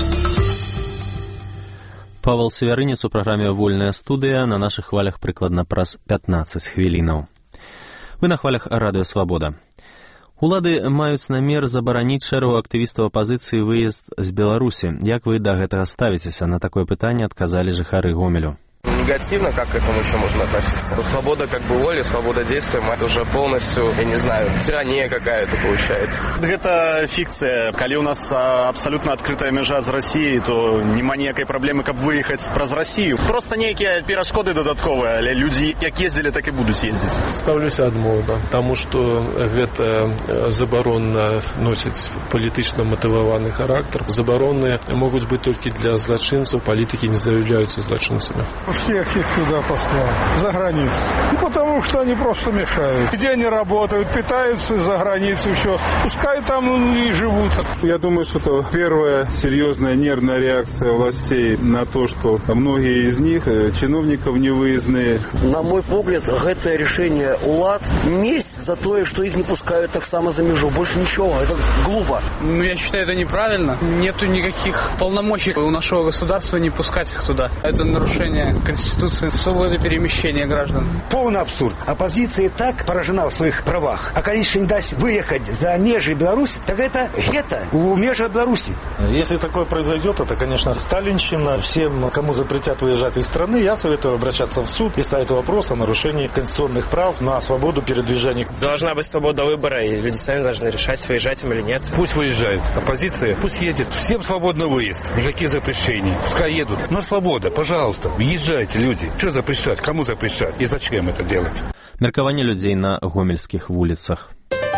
Павел Северынец у праграме «Вольная студыя» на нашых хвалях прыкладна праз пятнаццаць хвілінаў. Вы на хвалях радыё «Свабода». Улады маюць намер забараніць шэрагу актывістаў апазіцыі выезд з Беларусі. Як вы да гэтага ставіцеся? На такое пытанне адказалі жыхары Гомелю. Негативно, как к этому еще можно относиться? Свобода как бы воли, свобода действия, это уже полностью, я не знаю, тирания какая-то получается. Это фикция. Коли у нас абсолютно открытая межа з Россией, то нема ніякай праблемы, каб выехаць праз Россию. Просто некие перашкоды додатковые, але люди як ездили, так и будут ездить. Ставлюся адмоўна, потому что гэта забаронна носіць палітычна матываваны характар. Забароны могут быть только для злачынцаў, политики не заявляются злачынцами. Всех их туда послал, за границу. Ну, потому что они просто мешают. Где они работают, питаются за границей, все. Пускай там и живут. Я думаю, что это первая серьезная нервная реакция властей на то, что многие из них чиновников невыездные. На мой погляд, это решение улад месть за то, что их не пускают так само за межу. Больше ничего. Это глупо. Ну, я считаю, это неправильно. Нету никаких полномочий у нашего государства не пускать их туда. Это нарушение Конституции, свободы перемещения граждан. Полный абсурд. Оппозиция и так поражена в своих правах. А коли еще не даст выехать за межи Беларуси, так это гетто у межа Беларуси. Если такое произойдет, это, конечно, сталинщина. Всем, кому запретят выезжать из страны, я советую обращаться в суд и ставить вопрос о нарушении конституционных прав на свободу передвижения. Должна быть свобода выбора, и люди сами должны решать, выезжать им или нет. Пусть выезжает. Оппозиция пусть едет. Всем свободный выезд. Никаких запрещений. Пускай едут. Но свобода, пожалуйста. Езжайте, люди. Что запрещать? Кому запрещать? И зачем это делать? Меркаванне людзей на гомельскіх вуліцах.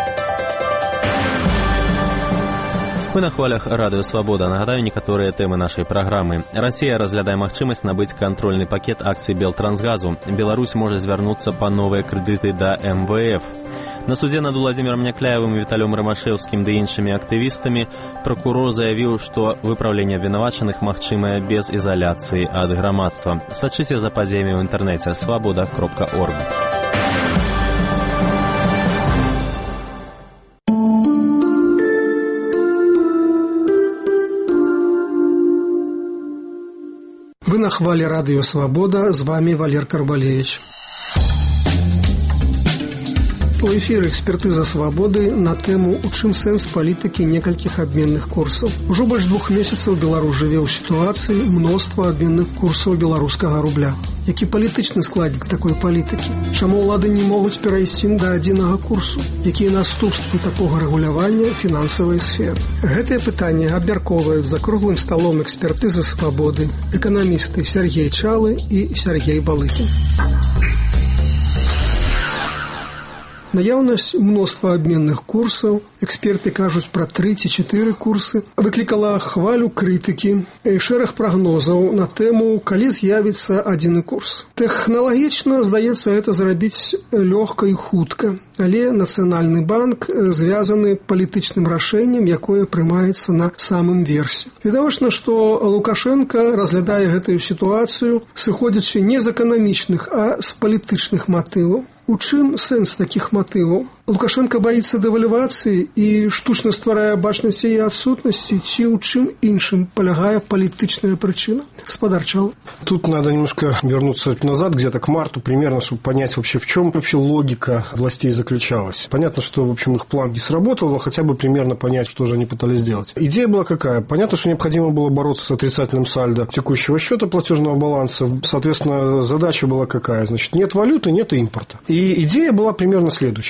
Мы на хвалях радыё «Свабода». Нагадаю некаторыя тэмы нашай праграмы. Расія разглядае магчымасць набыць кантрольны пакет акцый Белтрансгазу. Беларусь можа звярнуцца па новыя крэдыты да эм вэ эф. На суде над Владимиром Някляевым и Виталием Ромашевским да іншымі актывістамі прокурор заявіў, што выпраўленне абвінавачаных магчымае без изоляции ад грамадства. Сачыце за падзеямі ў інтэрнэце свабода кропка орг. Вы на хвале радио «Свобода», с вами Валер Карбалевич. У эфіры экспертыза свабоды на тэму «У чым сэнс палітыкі некалькіх абменных курсаў». Ужо больш двух месяцаў Беларусь жыве ў сітуацыі мноства абменных курсаў беларускага рубля. Які палітычны складнік такой палітыкі? Чаму ўлады не могуць перайсці да адзінага курсу? Якія наступствы такога рэгулявання фінансавай сферы? Гэтыя пытанні абмяркоўваюць за круглым сталом экспертызы свабоды эканамісты Сергей Чалы і Сергей Балыкін. Наяўнасць мноства абменных курсаў, эксперты кажуць пра тры ці чатыры курсы, выклікала хвалю крытыкі і шэраг прагнозаў на тэму, калі з'явіцца адзіны курс. Тэхналагічна, здаецца, гэта зрабіць лёгка і хутка, але Нацыянальны банк звязаны палітычным рашэннем, якое прымаецца на самым версе. Відавочна, што Лукашенко разглядае гэтую сітуацыю, сыходзячы не з эканамічных, а з палітычных матываў. У чым сэнс такіх матываў? Лукашенко боится девальвации и штучно стварае бачнасць яе адсутнасці, ці ў чым іншым полягае палітычная причина? Господар Чал. Тут надо немножко вернуться назад, где-то к марту примерно, чтобы понять вообще, в чем вообще логика властей заключалась. Понятно, что, в общем, их план не сработал, но хотя бы примерно понять, что же они пытались сделать. Идея была какая? Понятно, что необходимо было бороться с отрицательным сальдо текущего счета платежного баланса. Соответственно, задача была какая? Значит, нет валюты, нет импорта. И идея была примерно следующая. Сохранить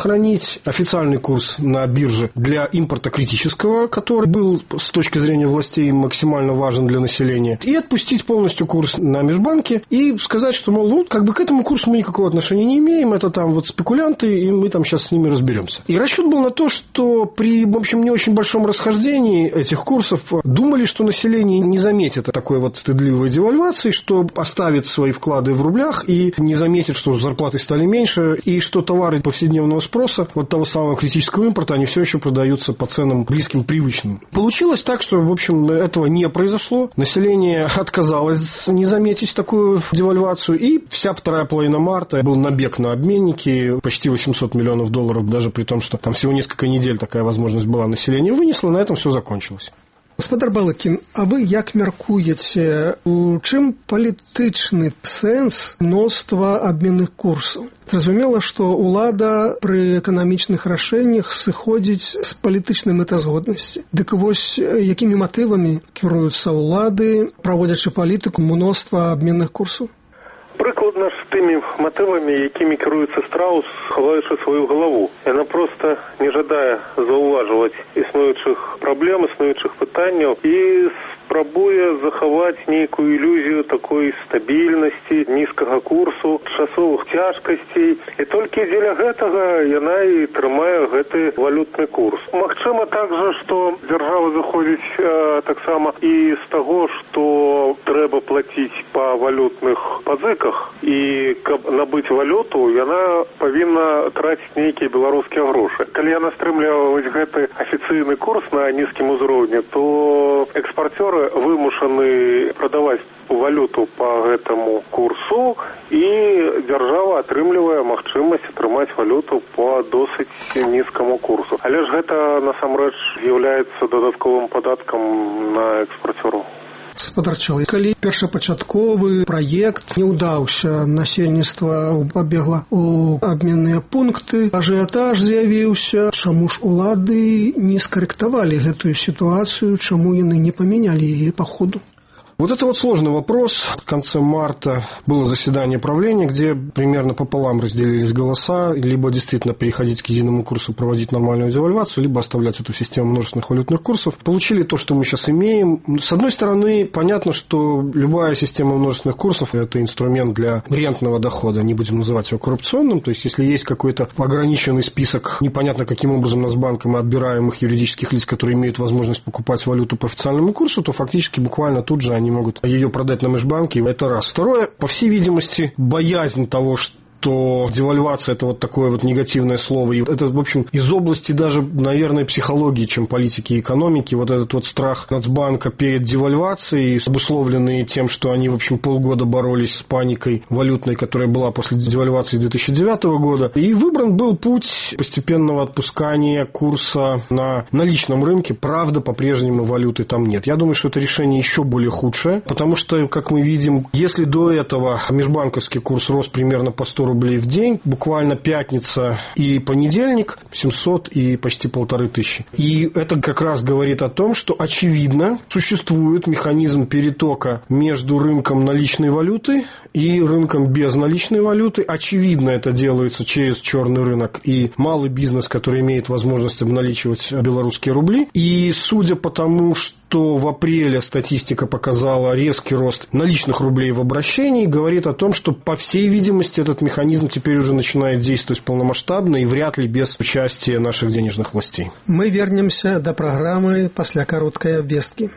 сохранить официальный курс на бирже для импорта критического, который был с точки зрения властей максимально важен для населения, и отпустить полностью курс на межбанке и сказать, что, мол, вот, как бы к этому курсу мы никакого отношения не имеем, это там вот спекулянты, и мы там сейчас с ними разберемся. И расчет был на то, что при, в общем, не очень большом расхождении этих курсов думали, что население не заметит такой вот стыдливой девальвации, что оставит свои вклады в рублях и не заметит, что зарплаты стали меньше, и что товары повседневного спроса, вот того самого критического импорта, они все еще продаются по ценам близким привычным. Получилось так, что, в общем, этого не произошло. Население отказалось не заметить такую девальвацию, и вся вторая половина марта был набег на обменники, почти восемьсот миллионов долларов, даже при том, что там всего несколько недель такая возможность была, население вынесло, на этом все закончилось. Гаспадар Балыкін, а вы як мяркуеце, у чым палітычны сэнс мноства абменных курсаў? Зразумела, што ўлада пры эканамічных рашэннях сыходзіць з палітычнай мэтазгоднасці. Дык вось якімі матывамі кіруюцца ўлады, праводзячы палітыку мноства абменных курсаў? Прыкладна з тымі матывамі, якімі кіруецца страус, хаваючы сваю галаву. Яна проста не жадае заўважваць існуючых праблем, існуючых пытанняў і спрабуе захаваць нейкую ілюзію такой стабільнасці, нізкага курсу, часовых цяжкасцей. І толькі дзеля гэтага яна і трымае гэты валютны курс. Магчыма также, што дзяржава заходзіць э, таксама і з таго, што трэба плаціць па валютных пазыках, і каб набыць валюту, яна павінна траціць нейкія беларускія грошы. Калі яна стрымліваюць гэты афіцыйны курс на нізкім узроўні, то экспарцёры вымушаны прадаваць валюту по гэтаму курсу, і дзяржава атрымлівае магчымасць атрымаць валюту по досыць нізкаму курсу. Але ж гэта насамрэч з'яўляецца дадатковым падаткам на экспарцёраў. Гаспадар Чалы, калі першапачатковы праект не ўдаўся, насельніцтва пабегла ў абменныя пункты, ажыятаж з'явіўся, чаму ж улады не скарэктавалі гэтую сітуацыю, чаму яны не памянялі яе па ходу? Вот это вот сложный вопрос. В конце марта было заседание правления, где примерно пополам разделились голоса, либо действительно переходить к единому курсу, проводить нормальную девальвацию, либо оставлять эту систему множественных валютных курсов. Получили то, что мы сейчас имеем. С одной стороны, понятно, что любая система множественных курсов – это инструмент для рентного дохода, не будем называть его коррупционным. То есть, если есть какой-то ограниченный список, непонятно каким образом Нацбанком мы отбираем их юридических лиц, которые имеют возможность покупать валюту по официальному курсу, то фактически буквально тут же они могут ее продать на межбанке. Это раз. Второе, по всей видимости, боязнь того, что то девальвация – это вот такое вот негативное слово. И это, в общем, из области даже, наверное, психологии, чем политики и экономики. Вот этот вот страх Нацбанка перед девальвацией, обусловленный тем, что они, в общем, полгода боролись с паникой валютной, которая была после девальвации две тысячи девятого года. И выбран был путь постепенного отпускания курса на наличном рынке. Правда, по-прежнему валюты там нет. Я думаю, что это решение еще более худшее, потому что, как мы видим, если до этого межбанковский курс рос примерно по сто рублей в день, буквально пятница и понедельник семьсот и почти полторы тысячи. И это как раз говорит о том, что очевидно существует механизм перетока между рынком наличной валюты и рынком безналичной валюты. Очевидно, это делается через черный рынок и малый бизнес, который имеет возможность обналичивать белорусские рубли. И судя по тому, что в апреле статистика показала резкий рост наличных рублей в обращении, говорит о том, что, по всей видимости, этот механизм Механизм теперь уже начинает действовать полномасштабно и вряд ли без участия наших денежных властей. Мы вернемся до программы после короткой обвестки.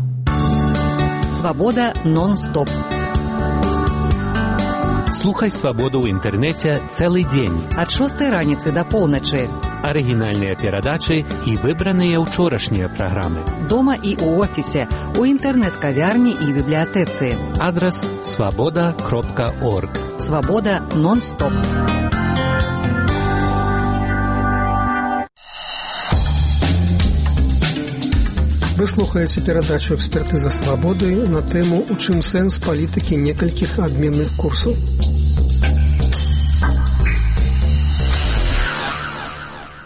Свобода нон-стоп. Слухай свабоду ў інтэрнэце цэлы дзень. Ад шостай раніцы да поўначы. Арыгінальныя перадачы і выбраныя ўчорашнія праграмы. Дома і ў офісе, у інтэрнэт-кавярні і бібліятэцы. Адрас свабода кропка орг. Свабода нон-стоп. Вы слухаеце перадачу «Экспертыза свабоды» на тэму «У чым сэнс палітыкі некалькіх абменных курсаў».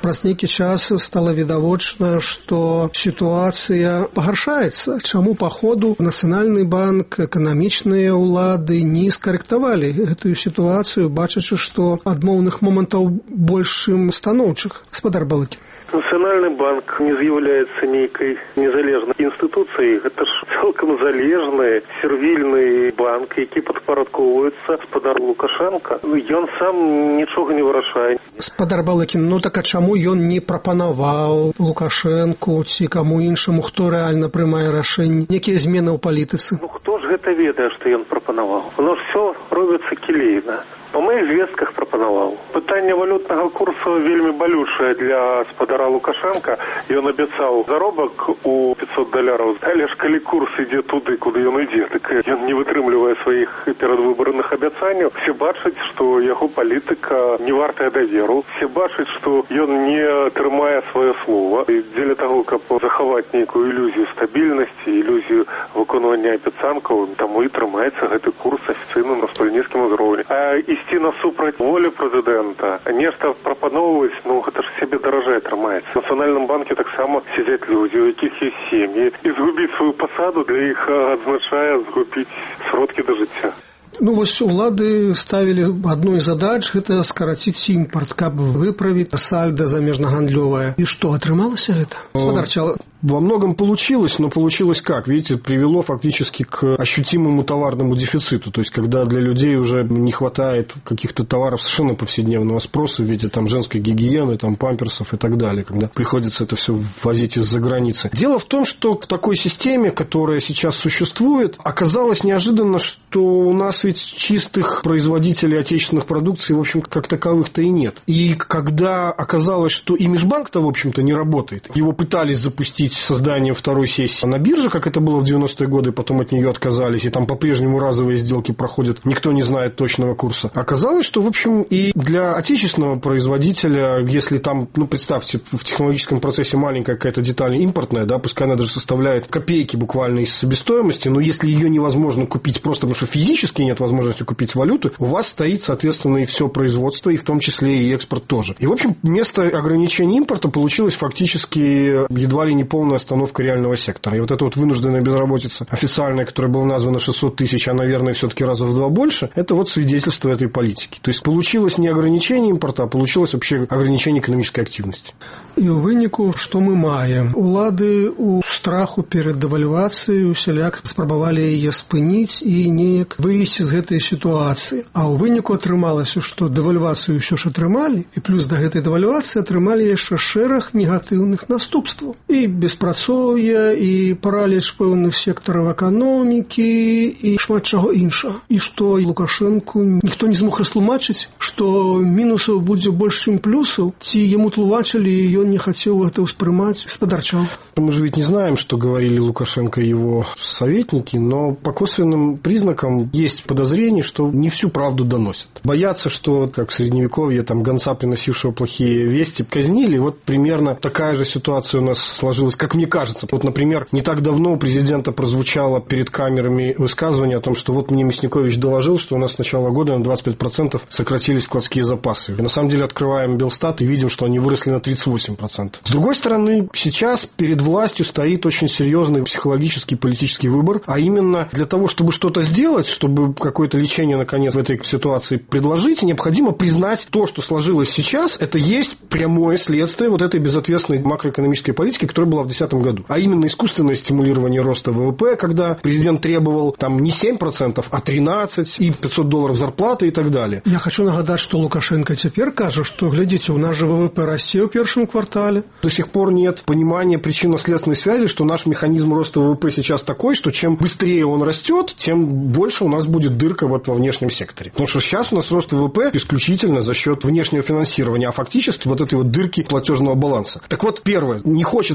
Праз нейкі час стала відавочна, што сітуацыя пагаршаецца. Чаму па ходу Нацыянальны банк, эканамічныя ўлады не скарэктавалі гэтую сітуацыю, бачачы, што адмоўных момантаў больш, чым станоўчых? Гаспадар Балыкін. Нацыянальны банк не з'яўляецца нейкай незалежнай інстытуцыяй. Гэта ж цалкам залежны сервільны банк, які падпарадкоўваецца гаспадару Лукашенка. Ён сам нічога не вырашае. Гаспадар Балыкін, ну так а чаму ён не прапанаваў Лукашенку ці каму іншаму, хто рэальна прымае рашэнні, якія змены ў палітыцы? Ну хто ж гэта ведае, што ён прапанаваў? Оно ж все робіцца кілейна. Па маіх звестках прапанаваў. Пытанне валютнага курсу вельмі балючае для гаспадара Лукашенка. Ён абяцаў заробак у пятьсот даляраў. Але ж калі курс ідзе туды, куды ён ідзе, так ён не вытрымлівае сваіх перадвыбарных абяцанняў. Все бачаць, што яго палітыка не вартая даверу. Все бачаць, што ён не трымае сваё слова. І дзеля таго, каб захаваць нейкую ілюзію стабільнасці, ілюзію выконвання абяцанкаў, таму і трымаецца гэты курс афіцыйна на столь нізкім узроўні. А ісці насупраць волі прэзідэнта, нешта прапаноўваць, ну гэта ж сябе даражэй трымаецца. В Нацыянальным банке таксама сядзяць людзі, у якіх ёсць сем'і, і згубіць сваю пасаду для іх адзначае згубіць сродкі да жыцця. Ну вось улады ставілі адну з задач, гэта скараціць імпарт, каб выправіць сальда замежнагандлёвае. І што, атрымалася гэта? Гаспадар Чал... Во многом получилось, но получилось как? Видите, привело фактически к ощутимому товарному дефициту. То есть, когда для людей уже не хватает каких-то товаров совершенно повседневного спроса в виде там, женской гигиены, там, памперсов и так далее, когда приходится это все ввозить из-за границы. Дело в том, что в такой системе, которая сейчас существует, оказалось неожиданно, что у нас ведь чистых производителей отечественных продукций, в общем, как таковых-то и нет. И когда оказалось, что и межбанк-то, в общем-то, не работает, его пытались запустить созданием второй сессии на бирже, как это было в девяностые годы, потом от нее отказались, и там по-прежнему разовые сделки проходят, никто не знает точного курса. Оказалось, что, в общем, и для отечественного производителя, если там, ну, представьте, в технологическом процессе маленькая какая-то деталь импортная, да, пускай она даже составляет копейки буквально из себестоимости, но если ее невозможно купить просто потому, что физически нет возможности купить валюту, у вас стоит, соответственно, и все производство, и в том числе и экспорт тоже. И, в общем, вместо ограничения импорта получилось фактически едва ли не полная остановка реального сектора. И вот эта вот вынужденная безработица официальная, которая была названа шестьсот тысяч, а, наверное, все-таки раза в два больше, это вот свидетельство этой политики. То есть, получилось не ограничение импорта, а получилось вообще ограничение экономической активности. І ў выніку, што мы маем? Улады ў страху перад дэвальвацыяй усяляк спрабавалі яе спыніць і неяк выйсці з гэтай сітуацыі. А ў выніку атрымалася, што дэвальвацыю ўсё ж атрымалі, і плюс да гэтай дэвальвацыі атрымалі яшчэ шэраг негатыўных наступстваў. І беспрацоўе, і параліч пэўных сектараў эканомікі, і шмат чаго іншага. І што Лукашэнку ніхто не змог растлумачыць, што мінусаў будзе больш, чым плюсаў, ці яму тлумачылі, і ён не хотел это воспринимать. Гаспадар Чал. Мы же ведь не знаем, что говорили Лукашенко и его советники, но по косвенным признакам есть подозрение, что не всю правду доносят. Боятся, что, как в Средневековье, там, гонца, приносившего плохие вести, казнили. Вот примерно такая же ситуация у нас сложилась, как мне кажется. Вот, например, не так давно у президента прозвучало перед камерами высказывание о том, что вот мне Мясникович доложил, что у нас с начала года на двадцать пять процентов сократились складские запасы. И на самом деле открываем Белстат и видим, что они выросли на тридцать восемь процентов. С другой стороны, сейчас перед властью стоит очень серьезный психологический политический выбор, а именно для того, чтобы что-то сделать, чтобы какое-то лечение, наконец, в этой ситуации предложить, необходимо признать то, что сложилось сейчас, это есть прямое следствие вот этой безответственной макроэкономической политики, которая была в две тысячи десятом году. А именно искусственное стимулирование роста ВВП, когда президент требовал там не семь процентов, а тринадцать процентов, и пятьсот долларов зарплаты и так далее. Я хочу нагадать, что Лукашенко теперь кажет, что, глядите, у нас же ВВП расте в первом квартале. До сих пор нет понимания причинно-следственной связи, что наш механизм роста ВВП сейчас такой, что чем быстрее он растет, тем больше у нас будет дырка вот во внешнем секторе. Потому что сейчас у нас рост ВВП исключительно за счет внешнего финансирования, а фактически вот этой вот дырки платежного баланса. Так вот, первое, не хочется брать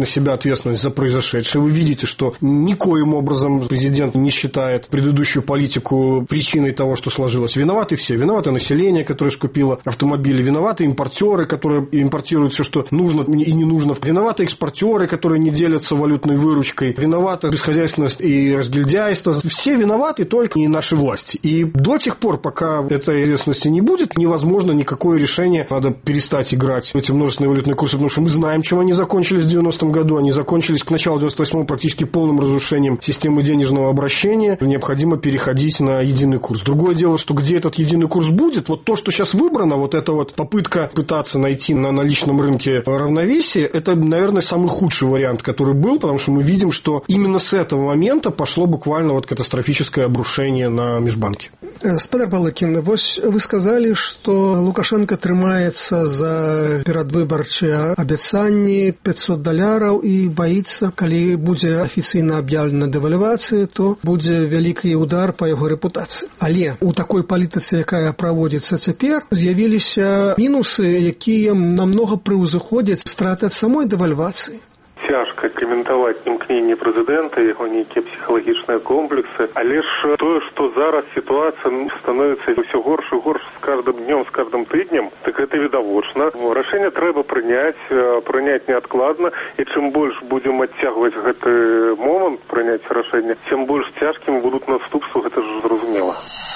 на себя ответственность за произошедшее. Вы видите, что никоим образом президент не считает предыдущую политику причиной того, что сложилось. Виноваты все. Виноваты население, которое скупило автомобили. Виноваты импортеры, которые импортируют все, что нужно и не нужно. Виноваты экспортеры, которые не делятся валютной выручкой. Виновата бесхозяйственность и разгильдяйство. Все виноваты, только не наши власти. И до тех пор, пока этой ответственности не будет, невозможно никакое решение. Надо перестать играть в эти множественные валютные курсы, потому что мы знаем, чем они закончились в девяностом году. Они закончились к началу девяносто восьмого практически полным разрушением системы денежного обращения. Необходимо переходить на единый курс. Другое дело, что где этот единый курс будет, вот то, что сейчас выбрано, вот эта вот попытка пытаться найти на наличном рынке равновесие, это, наверное, самый худший вариант, который был, потому что мы видим, что именно с этого момента пошло буквально вот катастрофическое обрушение на межбанке. Спадар Балыкин, вы сказали, что Лукашенко трымаецца за перадвыбарчыя абяцанні пятьсот даляраў і баіцца, калі будзе афіцыйна аб'яўлена дэвальвацыя, то будзе вялікі удар па яго рэпутацыі. Але у такой палітыцы, якая праводзіцца цяпер, з'явіліся мінусы, якія намнога прыўзыходзяць страты ад самой дэвальвацыі. Цяжка каментаваць імкненні прэзідэнта, яго нейкія псіхалагічныя комплексы, але ж тое, што зараз сітуацыя становіцца ўсё горш і горш з кожным днём, з кожным тыднем, так гэта відавочна. Рашэнне трэба прыняць, прыняць неадкладна, і чым больш будзем адцягваць гэты момант прыняць рашэнне, тым больш цяжкімі будуць наступствы, гэта ж зразумела.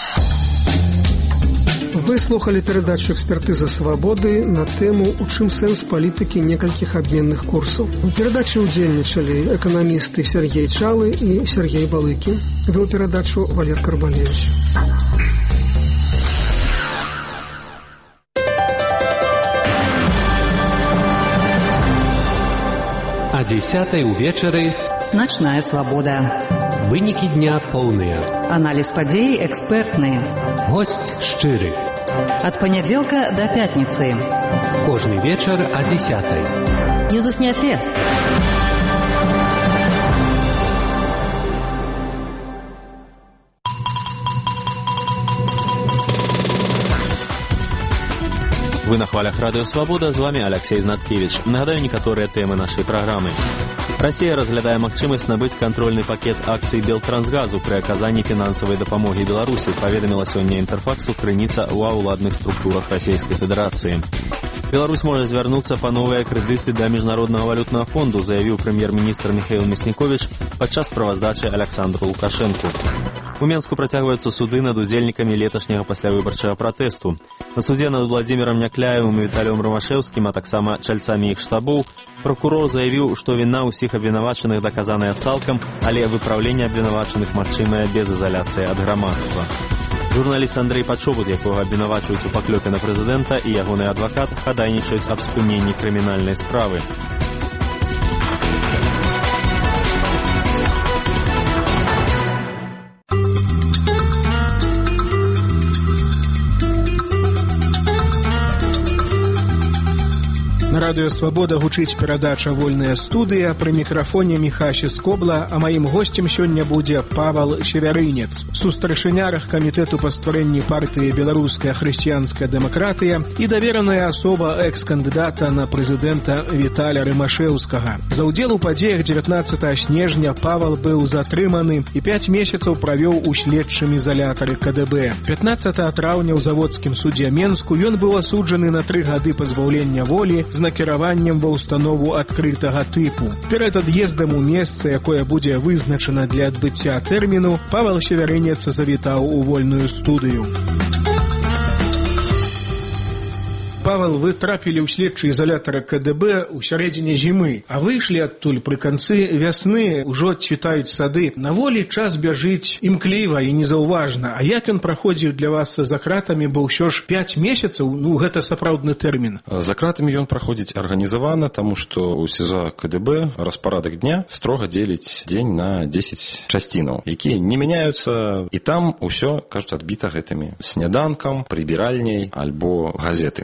Вы слухали передачу «Экспертиза свободы» на тему «У чым сэнс палітыкі некалькіх абменных курсаў». У перадачы удзельнічалі эканамісты Сергей Чалы і Сергей Балыкін. Вёў перадачу Валер Карбалевич. А дзесятай увечары «Начная свобода». Вынікі дня поўныя. Аналіз падзей экспертны. Госць шчыры. Ад панядзелка да пятніцы. Кожны вечар а дзесятай. Не засняце. Вы на хвалях Радыё Свабода, з вами Алексей Знаткевич. Нагадаю некаторыя тэмы нашай праграмы. Расія разглядае магчымасць набыць кантрольны пакет акцый Белтрансгазу пры аказанні фінансавай дапамогі Беларусі, паведаміла сёння Інтэрфаксу крыніца ва ўладных структурах Расійскай Федэрацыі. Беларусь можа звярнуцца па новыя крэдыты да Міжнароднага валютнага фонду, заявіў прэм'ер-міністр Міхаіл Мясніковіч падчас справаздачы Александру Лукашэнку. У Менску працягваюцца суды над удзельнікамі леташняга паслявыбарчага пратэсту. На судзе над Владзімірам Някляевым і Віталіем Ромашэўскім, а таксама чальцамі іх штабоў, пракурор заявіў, што віна ўсіх абвінавачаных даказаная цалкам, але выпраўленне абвінавачаных магчымае без изоляцыі ад грамадства. Журналіст Андрэй Пачобут, якога абвінавачваюць у паклёпе на прэзідэнта, і ягоны адвакат хадайнічаюць аб спыненні крымінальнай справы. На радыё «Свабода» гучыць перадача «Вольная студыя», пры мікрафоне Міхаші Скобла, а маім госцем сёння будзе Павал Севярынец, сустрашынярах камітэту па стварэнні партыі «Беларуская хрысціянская дэмакратыя» і давераная асоба экс-кандыдата на прэзідэнта Віталя Рымашэўскага. За ўдзел у падзеях дзевятнаццатага снежня Павал быў затрыманы і пяць месяцаў правёў у следчым изалятары ка дэ бэ. пятнаццатага траўня ў заводскім судзе Менску ён быў асуджаны на тры гады пазбаўлення волі з накіраваннем ва ўстанову адкрытага тыпу. Перад ад'ездам у месца, якое будзе вызначана для адбыцця тэрміну, Павал Севярынец завітаў у вольную студыю. Павел, вы трапілі ў следчы изалятара ка дэ бэ ў сярэдзіне зімы, а выйшлі адтуль пры канцы вясны, ужо цвітаюць сады. На волі час бяжыць імкліва і незаўважна. А як ён праходзіў для вас за кратамі, бо ўсё ж пяць месяцаў, ну гэта сапраўдны тэрмін. За кратамі ён праходзіць арганізавана, таму што ў СІЗО ка дэ бэ распарадак дня строга дзеліць дзень на дзесяць часцінаў, якія не мяняюцца, і там усё, кажуць, адбіта гэтымі сняданкам, прыбіральняй альбо газеты. Калі перад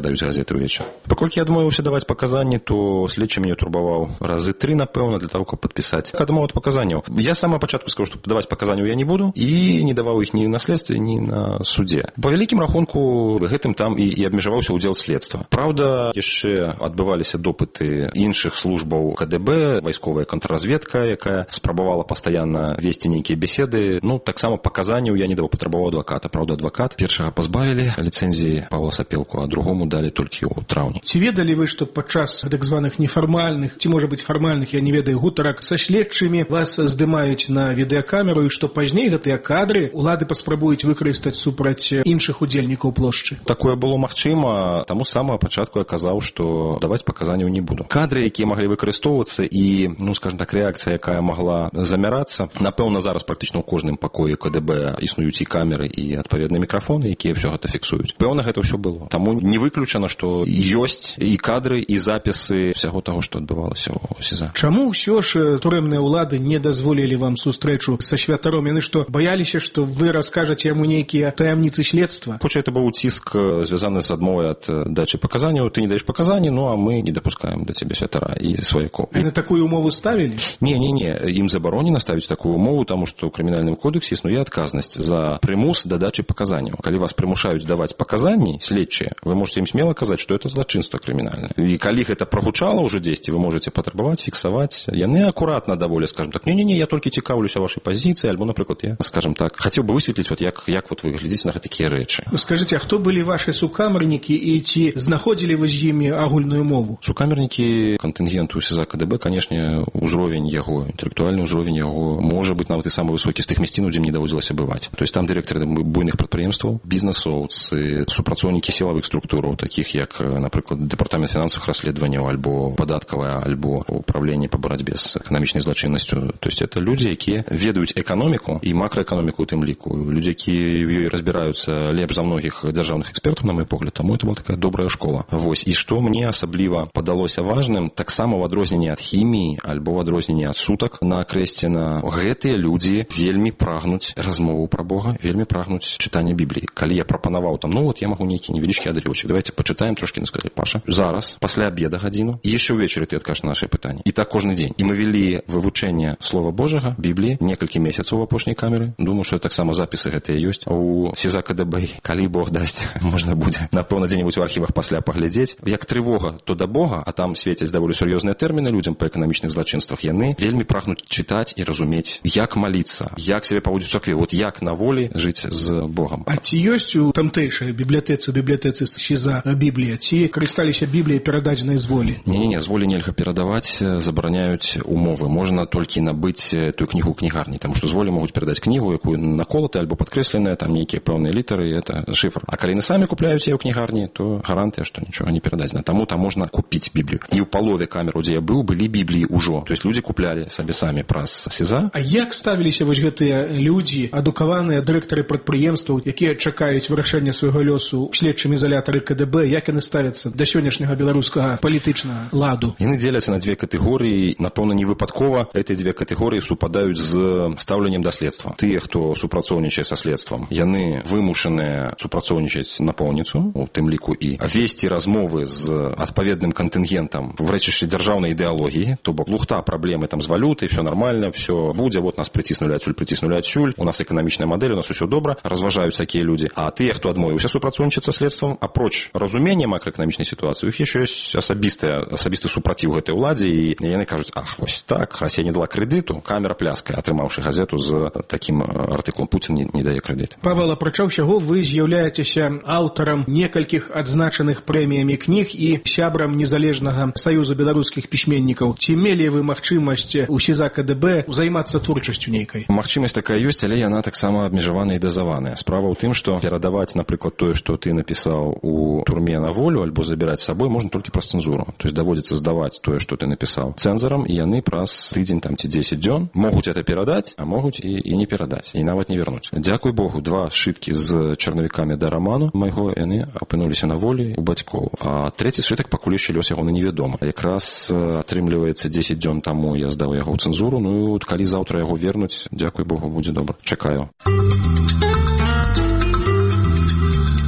падаюць газеты ўвечар. Паколькі я адмовіўся даваць паказанні, то следчы мяне турбаваў разы тры, напэўна, для того, каб падпісаць адмову ад паказанняў. Я з самага пачатку сказаў, што даваць паказанняў я не буду, і не даваў іх ні на следстве, ні на судзе. Па вялікім рахунку гэтым там і, і абмежаваўся ўдзел следства. Праўда, яшчэ адбываліся допыты іншых службаў ка дэ бэ, вайсковая контрразведка, якая спрабавала пастаянна весці нейкія беседы. Ну, таксама паказанняў я не даваў, патрабаваў адваката. Праўда, адвакат першага пазбавілі ліцэнзіі Павла Сапелку, а другому далі толькі ў траўні. Ці ведалі вы, што падчас так званых нефармальных, ці можа быць фармальных, я не ведаю, гутарак са следчымі вас здымаюць на відэакамеру, і што пазней гэтыя кадры улады паспрабуюць выкарыстаць супраць іншых удзельнікаў плошчы? Такое было магчыма, таму з самага пачатку я казаў, што даваць паказанняў не буду. Кадры, якія маглі выкарыстоўвацца, і, ну, скажем так, рэакцыя, якая магла замярацца, напэўна, зараз практычна ў кожным пакоі ка дэ бэ існуюць і камеры, і адпаведныя мікрафоны, якія ўсё гэта фіксуюць. Пэўна, гэта ўсё было. Таму не выключана, што ёсць і кадры, і запісы ўсяго таго, што адбывалася ў СІЗА. Чаму ўсё ж турэмныя ўлады не дазволілі вам сустрэчу са святаром? Яны што, баяліся, што вы раскажаце яму нейкія таямніцы следства? Хутчэй это быў ціск, звязаны з адмовай ад дачы паказанняў. Ты не даеш паказанні, ну а мы не дапускаем да цябе святара і сваякоў. А на такую умову ставілі? Не, не, не, ім забаронена ставіць такую умову, таму што ў крымінальным кодексе існуе адказнасць за прымус да дачы паказанняў. Калі вас прымушаюць даваць паказанні следчыя, вы можете ім смела казаць, што это злачынства крымінальнае. І калі гэта прагучала ўжо дзесьці, вы можете патрабаваць, фіксаваць. Яны акуратна даволі, скажем так, не-не-не, я толькі цікаўлюся вашай пазіцыі, альбо, напрыклад, я, скажем так, хацеў бы высветліць, вот як, як вот вы глядзіце на гэтакія рэчы. Скажыце, а хто былі ваши сукамернікі і ці знаходзілі вы з імі агульную мову? Сукамернікі кантынгенту СІЗА ка дэ бэ, канешне, узровень яго, інтэлектуальны ўзровень яго, можа быць нават і самы высокі з тых мясцінаў, дзе мне даводзілася бываць. То есть там дырэктары буйных прадпрыемстваў, бізнесоўцы, супрацоўнікі сілавых структураў, такіх як, напрыклад, дэпартамент фінансавых расследаванняў, альбо падаткавая, альбо управленне па барацьбе з эканамічнай злачыннасцю. То есть это людзі, якія ведаюць эканоміку і макраэканоміку у тым ліку. Людзі, якія в ёй разбіраюцца лепш за многіх дзяржаўных экспертаў, на мой погляд, таму это была такая добрая школа. Вось. І што мне асабліва падалося важным, таксама ў адрозненні ад хіміі, альбо ў адрозненні ад сутак на Крэсціна, гэтыя людзі вельмі прагнуць размову пра Бога, вельмі прагнуць чытання Бібліі. Калі я прапанаваў там, ну вот я магу нейкі невялічкі адрывачак, давайте пачытаем трошкі, ну сказалі, Паша, зараз, пасля абеда гадзіну, і яшчэ ўвечары ты адкажаш на нашы пытанні. І так кожны дзень. І мы вялі вывучэнне слова Божага, Бібліі, некалькі месяцаў у апошняй камеры. Думаю, што таксама запісы гэтыя ёсць. А у СІЗА ка дэ бэ, калі Бог дасць, можна будзе, напэўна, дзе-небудзь у архівах пасля паглядзець. Як трывога, то да Бога, а там свецяць даволі сур'ёзныя тэрміны людзям па эканамічных злачынствах, яны вельмі прагнуць чытаць і разумець, як маліцца, як сябе паводзіць у царкве, вот як на волі жыць з Богам. А ці ёсць у тамтэйшай бібліятэцы, бібліятэцы СІЗА Біблія? Ці карысталіся Бібліяй перададзенай з волі? Не-не-не, з волі нельга перадаваць, забараняюць умовы. Можна толькі набыць тую кнігу ў кнігарні, таму што з волі могуць перадаць кнігу, якую наколата альбо падкрэсленая, там нейкія пэўныя літары, это шыфр. А калі яны самі купляюць яе ў кнігарні, то гарантыя, што нічога не перададзена. Таму там можна купіць Біблію. І ў палове камераў, дзе я быў, былі Бібліі ўжо. То есть людзі куплялі сабе самі праз СІЗА. А як ставіліся вось гэтыя людзі, адукаваныя дырэктары прадпрыемстваў, якія чакаюць вырашэння свайго лёсу ў следчым ізалятары ка дэ бэ, як яны ставяцца да сённяшняга беларускага палітычнага ладу? Яны дзеляцца на две катэгорыі, напэўна, не выпадкова гэтыя дзве катэгорыі супадаюць з стаўленнем да следства. Тыя, хто супрацоўнічае са следствам, яны вымушаныя супрацоўнічаць напоўніцу, у тым ліку і весці размовы з адпаведным кантынгентам в рэчышчы дзяржаўнай ідэалогіі, то бок лухта праблемы там з валютай, все нормально, все будзе, вот нас прыціснулі адсюль, прыціснулі адсюль, у нас эканамічная мадэль, у нас усё добра, разважаюць такія людзі. А тыя, хто адмовіўся супрацоўнічаць са следствам, апроч разумення макраэканамічнай сітуацыі, у іх яшчэ ёсць асабістая асабісты супраціў гэтай уладзе, і яны кажуць: ах, вось так, Расія не дала крэдыту, камера пляскае, атрымаўшы газету з такім артыкулам: Путін не, не дае крэдыт. Павел, апрача ўсяго, вы з'яўляецеся аўтарам некалькіх адзначаных прэміямі кніг і сябрам незалежнага саюза беларускіх пісьменнікаў. Ці мелі вы магчымасць у СІЗА ка дэ бэ займацца творчасцю нейкай? Магчымасць такая ёсць, але яна таксама абмежаваная і дазаваная. Справа ў тым, што перадаваць, напрыклад, тое, што ты напісаў у турме на волю, альбо забіраць з сабой можна толькі праз цэнзуру. То есть даводзіцца здаваць тое, што ты напісаў цэнзарам, і яны праз тыдзень там ці дзесяць дзён могуць это перадаць, а могуць і, і не перадаць, і нават не вернуць. Дзякуй Богу, два сшыткі з чарнавікамі да раману майго, яны апынуліся на волі у бацькоў. А трэці сшытак пакуль яшчэ лёс яго невядома. Якраз атрымліваецца дзесяць дзён таму я здаў яго ў цэнзуру, ну і калі заўтра яго вернуць, дзякуй Богу, будзе добра. Чакаю.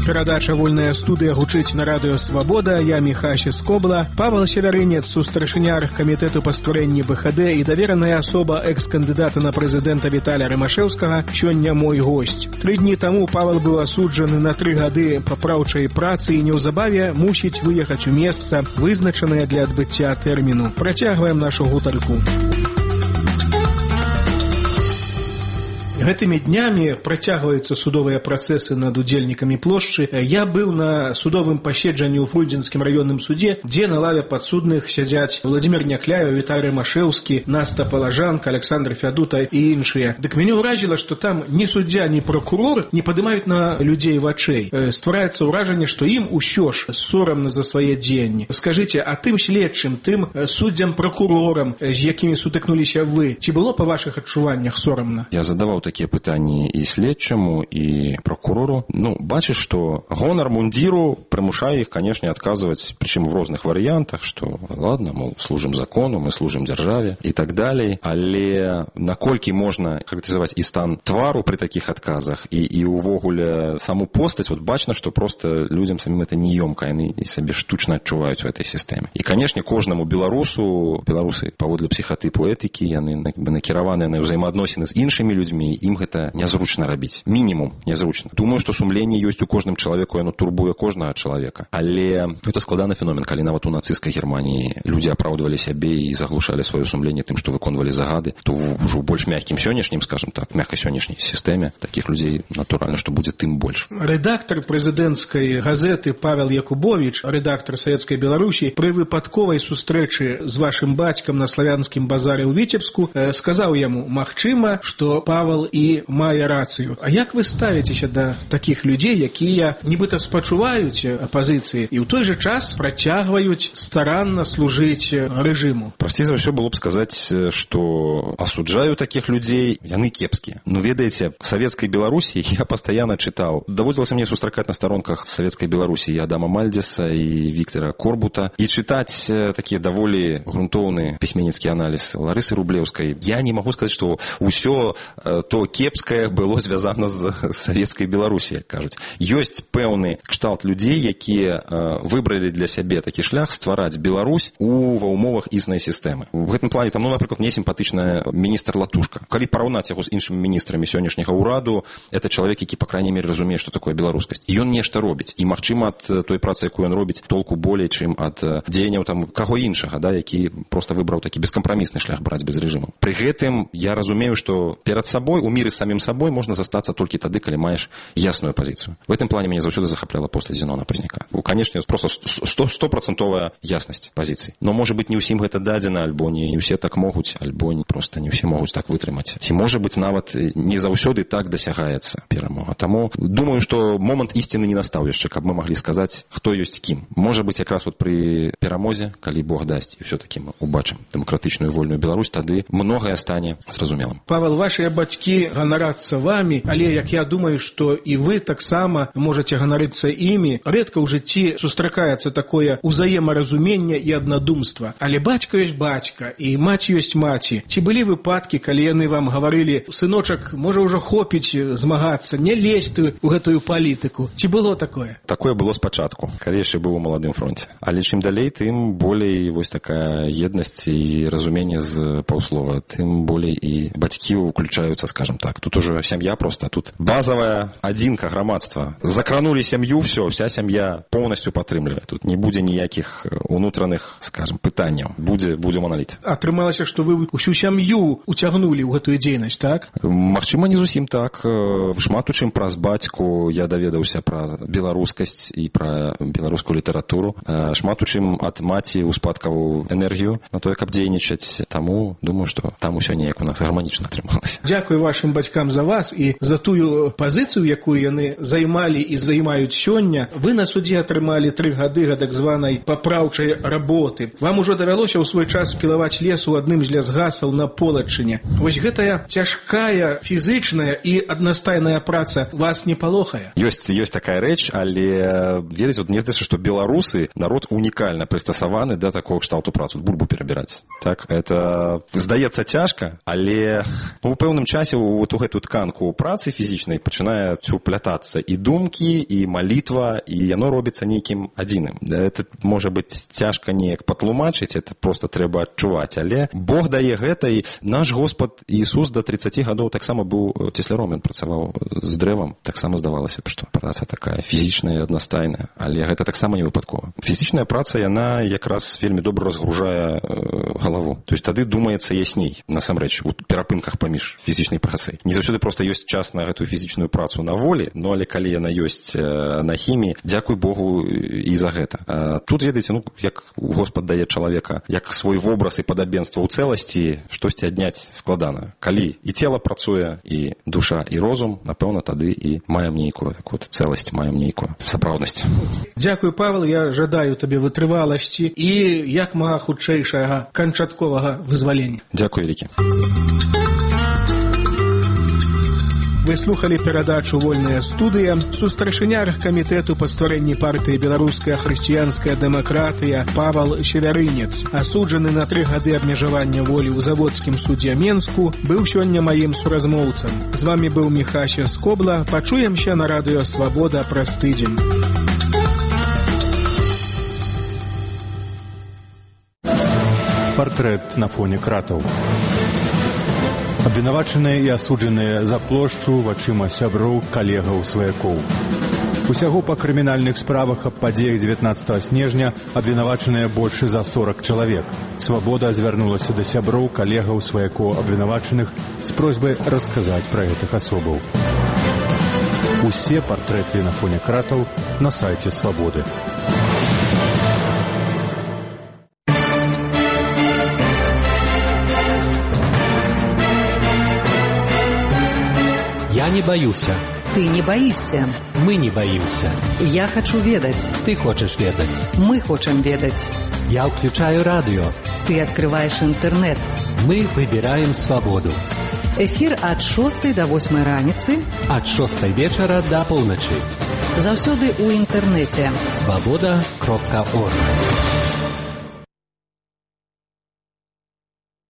Перадача «Вольная студыя» гучыць на радыё «Свабода». Я Міхася Скобла. Павел Севярынец, сустрэчня аргкамітэту па стварэнні бэ ха дэ і давераная асоба экс-кандыдата на прэзідэнта Віталя Рымашэўскага сёння мой госць. Тры дні таму Павел быў асуджаны на тры гады папраўчай працы і неўзабаве мусіць выехаць у месца, вызначанае для адбыцця тэрміну. Працягваем нашу гутарку. Гэтымі днямі працягваюцца судовыя працэсы над удзельнікамі плошчы. Я быў на судовым паседжанні ў Фрунзенскім раённым судзе, дзе на лаве падсудных сядзяць Владзімір Някляеў, Віталій Рымашэўскі, Наста Палажанка, Александр Фядута і іншыя. Дык мяне ўразіла, што там ні суддзя, ні прокурор не падымаюць на людзей вачэй. Ствараецца ўражанне, што ім усё ж сорамна за свае дзеянні. Скажыце, а тым следчым, тым суддзям, прокурорам, з якімі сутыкнуліся вы, ці было па вашых адчуваннях сорамна? Я задаваў такія пытанні і следчаму, і прокурору. Ну, бачыш, што гонар мундзіру прымушае іх, канешне, адказваць, прычым в розных варыянтах, што, ладно, мол, служым закону, мы служым дзяржаве і так далей, але наколькі можна характарызаваць і стан твару пры такіх адказах, і, і увогуле саму постаць, вот бачна, што просто людзям самім это неёмка, яны і сабе штучна адчуваюць у этой сістэме. І, канешне, кожнаму беларусу, беларусы паводле псіхатыпу этыкі, яны накіраваныя на ўзаемаадносіны з іншымі людзьмі, ім гэта нязручна рабіць. Мінімум нязручна. Думаю, што сумленне ёсць у кожным чалавеку, яно турбуе кожнага чалавека. Але гэта складаны феномен, калі нават у нацысцкай Германіі людзі апраўдвалі сябе і заглушалі сваё сумленне тым, што выконвалі загады, то ўжо ў больш мяккім сённяшнім, скажем так, мяккай сённяшняй сістэме такіх людзей, натуральна, што будзе тым больш. Рэдактар прэзідэнцкай газеты Павел Якубовіч, рэдактар Савецкай Беларусі, пры выпадковай сустрэчы з вашым бацькам на славянскім базары ў Віцебску сказаў яму: магчыма, што Павел і мае рацыю. А як вы ставіцеся да такіх людзей, якія нібыта спачуваюць апазіцыі і ў той жа час працягваюць старанна служыць рэжыму? Прасцей за ўсё было б сказаць, што асуджаю такіх людзей, яны кепскія. Ну, ведаеце, в Савецкай Беларусі я пастаянна чытаў. Даводзілася мне сустракаць на старонках Савецкай Беларусі і Адама Мальдзеса, і Віктора Корбута, і чытаць такія даволі грунтоўны пісьменніцкі аналіз Ларысы Рублеўскай. Я не магу сказаць, што ўсё то кепскае было звязана з Савецкай Беларусі, як кажуць. Ёсць пэўны кшталт людзей, якія выбралі для сябе такі шлях ствараць Беларусь у ва ўмовах існай сістэмы. У гэтым плане там, ну, напрыклад, мне сімпатычная міністр Латушка. Калі параўнаць яго з іншымі міністрамі сённяшняга ўраду, это чалавек, які, па крайняй мере, разумее, што такое беларускасць. І ён нешта робіць. І, магчыма, ад той працы, якую ён робіць, толку болей, чым ад дзеянняў там каго іншага, да, які проста выбраў такі бескампрамісны шлях браць без рэжыму. Пры гэтым я разумею, што перад сабой у міры самім сабой можна застацца толькі тады, калі маеш ясную пазіцыю. В гэтым плане мяне заўсёды захапляла постаць Зенона Пазняка. Канешне, просто стопроцентовая яснасць пазіцый. Но, можа быць, не ўсім гэта дадзена, альбо не ўсе так могуць, альбо проста не ўсе могуць так вытрымаць. Ці, можа быць, нават не заўсёды так дасягаецца перамога. Таму думаю, што момант ісціны не настаў яшчэ, каб мы маглі сказаць, хто ёсць кім. Можа быць, якраз вот пры перамозе, калі Бог дасць, і ўсё-такі мы убачым дэмакратычную вольную Беларусь, тады многае стане зразумелым. Павел, вашыя бацькі ганарацца вамі, але, як я думаю, што і вы таксама можаце ганарыцца імі. Рэдка ў жыцці сустракаецца такое ўзаемаразуменне і аднадумства. Але бацька ёсць бацька, і маці ёсць маці. Ці былі выпадкі, калі яны вам гаварылі: сыночак, можа ўжо хопіць змагацца, не лезь ты ў гэтую палітыку? Ці было такое? Такое было спачатку, калі яшчэ быў у маладым фронце. Але чым далей, тым болей вось такая еднасць і разуменне з паўслова, тым болей і бацькі ўключаюцца, скажем так. Тут уже сям'я просто, тут базовая адзінка грамадства. Закранули сям'ю, все, вся сям'я полностью падтрымлівае. Тут не будзе ніякіх унутраных, скажем, пытанняў. Будзе, будзе маналіт. Атрымалася, што вы усю сям'ю уцягнулі ў гэтую дзейнасць, так? Магчыма, не зусім так. Шмат у чым праз бацьку я даведаўся пра беларускасць і пра беларускую літаратуру. Шмат у чым ад маці успадкаваў энергію на тое, каб дзейнічаць. Таму думаю, што там усё неяк у нас гарманічна атрымалася. Дзякую вашым бацькам за вас і за тую пазіцыю, якую яны займалі і займаюць сёння. Вы на судзе атрымалі тры гады гэтак званай папраўчай работы. Вам ужо давялося ў свой час пілаваць лес у адным з лясгасаў на Полачыне. Вось гэтая цяжкая фізычная і аднастайная праца вас не палохае? Ёсць, ёсць такая рэч, але ведаеце, вот мне здаецца, што беларусы народ унікальна прыстасаваны да такого кшталту працу, бульбу перабіраць. Так, это здаецца цяжка, але у пэўным часе у, у гэту тканку працы фізічнай пачынае уплятацца і думкі, і малітва, і яно робіцца нейкім адзіным. Это можа быць цяжка неяк патлумачыць, это просто трэба адчуваць, але Бог дае гэта, і наш Господ Ісус да тридцати гадоў таксама быў цесляром, ён працаваў з дрэвам, таксама здавалася б, што праца такая фізічная, аднастайная, але гэта таксама не выпадкова. Фізічная праца, яна якраз вельмі добра разгружае э, галаву. То есть тады думаецца ясней, насамрэч, у перапынках паміж фізічнай працай. Не заўсёды проста ёсць час на гэтую фізічную працу на волі, но але калі яна ёсць э, на хіміі, дзякуй Богу і за гэта. А тут, ведаеце, ну, як Господ дае чалавека, як свой вобраз і падабенства ў цэласці, штосьці адняць складана. Калі і цела працуе, і душа, і розум, напэўна, тады і маем нейкую такую цэласць, маем нейкую сапраўднасць. Дзякуй, Павел, я жадаю табе вытрываласці і як мага хутчэйшага канчатковага вызвалення. Дзякуй вялікі. Вы слухали перадачу «Вольная студыя». Сустрачыня аргкамітэту па стварэнні партыі «Беларуская хрысціянская дэмакратыя» Павел Щавярынец, асуджаны на тры гады абмежавання волі ў заводскім судзе Менску, быў сёння маім суразмоўцам. З вамі быў Міхася Скобла. Пачуемся на радыё «Свабода» праз тыдзень. Партрэт на фоне кратаў. Абвінавачаныя і асуджаныя за плошчу вачыма сяброў, калегаў, сваякоў. Усяго па крымінальных справах аб падзеях дзевятнаццатага снежня абвінавачаныя больш за сорок чалавек. Свабода звярнулася да сяброў, калегаў, сваякоў абвінавачаных з просьбай расказаць пра гэтых асобаў. Усе партрэты на фоне кратаў на сайце Свабоды. Я не боюся. Ты не боишься. Мы не боимся. Я хочу ведать. Ты хочешь ведать. Мы хотим ведать. Я включаю радио. Ты открываешь интернет. Мы выбираем свободу. Эфир от шостой до восьмой раніцы. От шостой вечера до полночи. Заўсёды у интернете. свобода крапка орг.